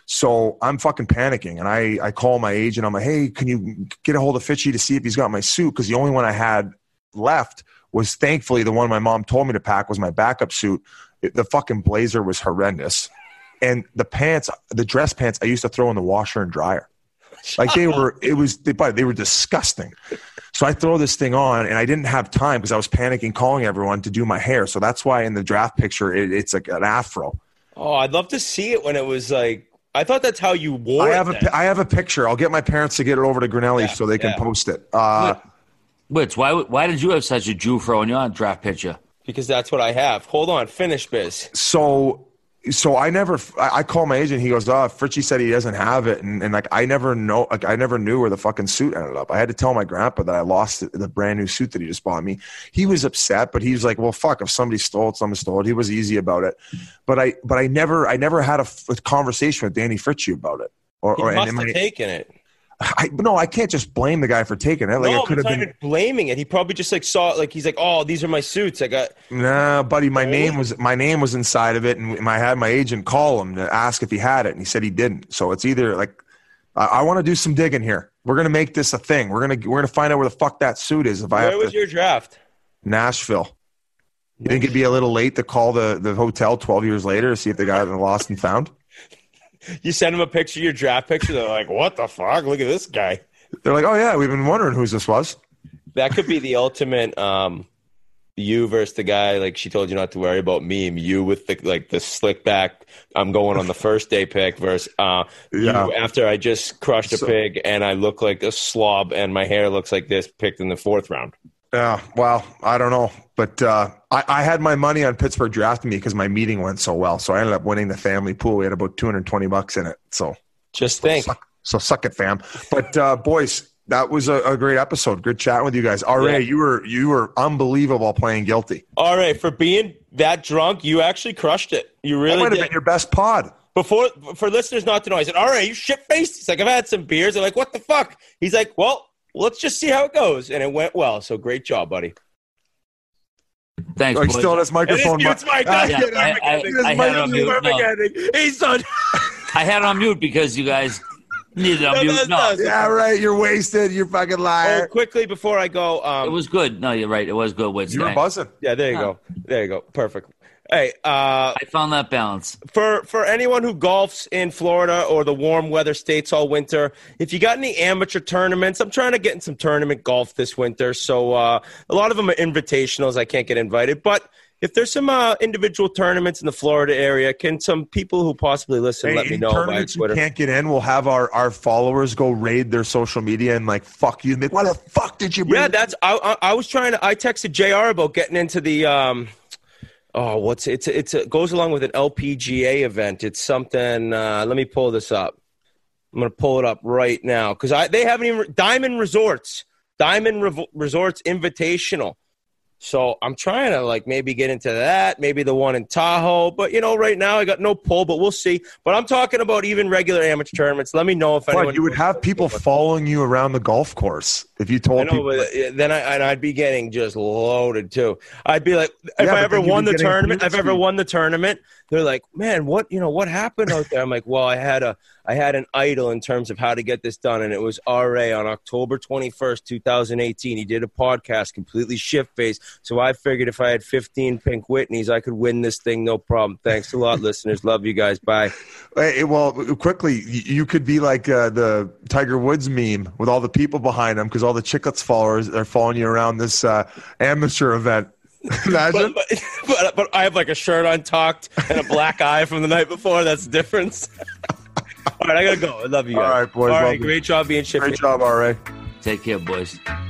So I'm fucking panicking, and I I call my agent. I'm like, hey, can you get a hold of Fitchie to see if he's got my suit? Because the only one I had left was thankfully the one my mom told me to pack was my backup suit. It, the fucking blazer was horrendous, and the pants, the dress pants, I used to throw in the washer and dryer. Like they were, it was, they, but they were disgusting. So I throw this thing on, and I didn't have time because I was panicking, calling everyone to do my hair. So that's why in the draft picture, it, it's like an afro. Oh, I'd love to see it when it was like. I thought that's how you wore I it. have a, then. I have a picture. I'll get my parents to get it over to Grinelli Yeah, so they can yeah. post it. Uh, Wits, why why did you have such a Jew fro in your draft picture? Because that's what I have. Hold on, finish, Biz. so, so I never, I, I call my agent. He goes, oh, Fritchie said he doesn't have it. And, and like, I never know, like, I never knew where the fucking suit ended up. I had to tell my grandpa that I lost the, the brand new suit that he just bought me. He was upset, but he was like, well, fuck, if somebody stole it, somebody stole it. He was easy about it. But I, but I never, I never had a, f- a conversation with Danny Fritchie about it. Or, He or must and have my, taken it. I, no, I can't just blame the guy for taking it. Like, no, it could I'm have not been. even blaming it. He probably just like saw it. Like he's like, oh, these are my suits. I got. Nah, buddy, my Really? name was my name was inside of it, and I had my agent call him to ask if he had it, and he said he didn't. So it's either like I, I want to do some digging here. We're gonna make this a thing. We're gonna we're gonna find out where the fuck that suit is. If I Where have was to, your draft? Nashville. You think it'd be a little late to call the the hotel twelve years later to see if they got it lost and found? You send him a picture of your draft picture. They're like, what the fuck? Look at this guy. They're like, oh yeah, we've been wondering whose this was. That could be the ultimate um, you versus the guy. Like she told you not to worry about meme. You with the like the slick back. I'm going on the first day pick versus uh, Yeah. you after I just crushed a So- pig and I look like a slob and my hair looks like this. Picked in the fourth round. Yeah, well, I don't know, but uh, I, I had my money on Pittsburgh drafting me because my meeting went so well. So I ended up winning the family pool. We had about two hundred twenty bucks in it. So. Just think. Suck, so suck it, fam. But uh, boys, that was a, a great episode. Good chatting with you guys. R A, Yeah. you were you were unbelievable playing guilty. All right, for being that drunk, you actually crushed it. You That really might have did. been your best pod. Before, for listeners not to know, I said, all right, you shit-faced. He's like, I've had some beers. I'm like, what the fuck? He's like, well, let's just see how it goes. And it went well. So great job, buddy. Thanks, Like boys. still on his microphone. It is, it's my Ah, yeah, get it. I- I- His I had it on microphone- mute. No. Perfect ending. He's done. I had it on mute because you guys needed it on No, mute. that's No, us. Yeah, right. You're wasted. You're fucking Oh, liar. quickly before I go. Um, it was good. No, you're right. It was good. Wits. You were Thanks. buzzing. yeah, there you go. There you go. Perfect. Hey, uh, I found that balance. for for anyone who golfs in Florida or the warm weather states all winter, if you got any amateur tournaments, I'm trying to get in some tournament golf this winter. So uh, a lot of them are invitationals. I can't get invited, but if there's some uh, individual tournaments in the Florida area, can some people who possibly listen Hey, let me in know by tournaments you Twitter? can't get in, we'll have our, our followers go raid their social media and like fuck you. Like, why the fuck did you bring Yeah, that's. I, I I was trying to. I texted J R about getting into the. Um, oh, what's it's it's it goes along with an L P G A event. It's something. Uh, let me pull this up. I'm gonna pull it up right now because I they haven't even Diamond Resorts, Diamond Rev- Resorts Invitational. So I'm trying to like maybe get into that, maybe the one in Tahoe. But you know, right now I got no pull, but we'll see. But I'm talking about even regular amateur tournaments. Let me know if anyone. But you would have people following you around the golf course if you I told know, people. but uh, then I and I'd be getting just loaded too. I'd be like, if Yeah, I but ever then you'd won be the getting tournament, if I ever feed. won the tournament, they're like, man, what you know, what happened out there? I'm like, well, I had a, I had an idol in terms of how to get this done, and it was R A on October twenty-first, twenty eighteen. He did a podcast completely shit faced, so I figured if I had fifteen Pink Whitneys, I could win this thing, no problem. Thanks a lot, listeners. Love you guys. Bye. Hey, well, quickly, y- you could be like uh, the Tiger Woods meme with all the people behind him because all the Chicklets followers are following you around this uh, amateur event. Imagine. But, but, but, but I have like a shirt untucked and a black eye from the night before. That's the difference. All right, I gotta go. I love you guys. All right, boys, All love right, you. great job being shit. Great job, R A. Take care, boys.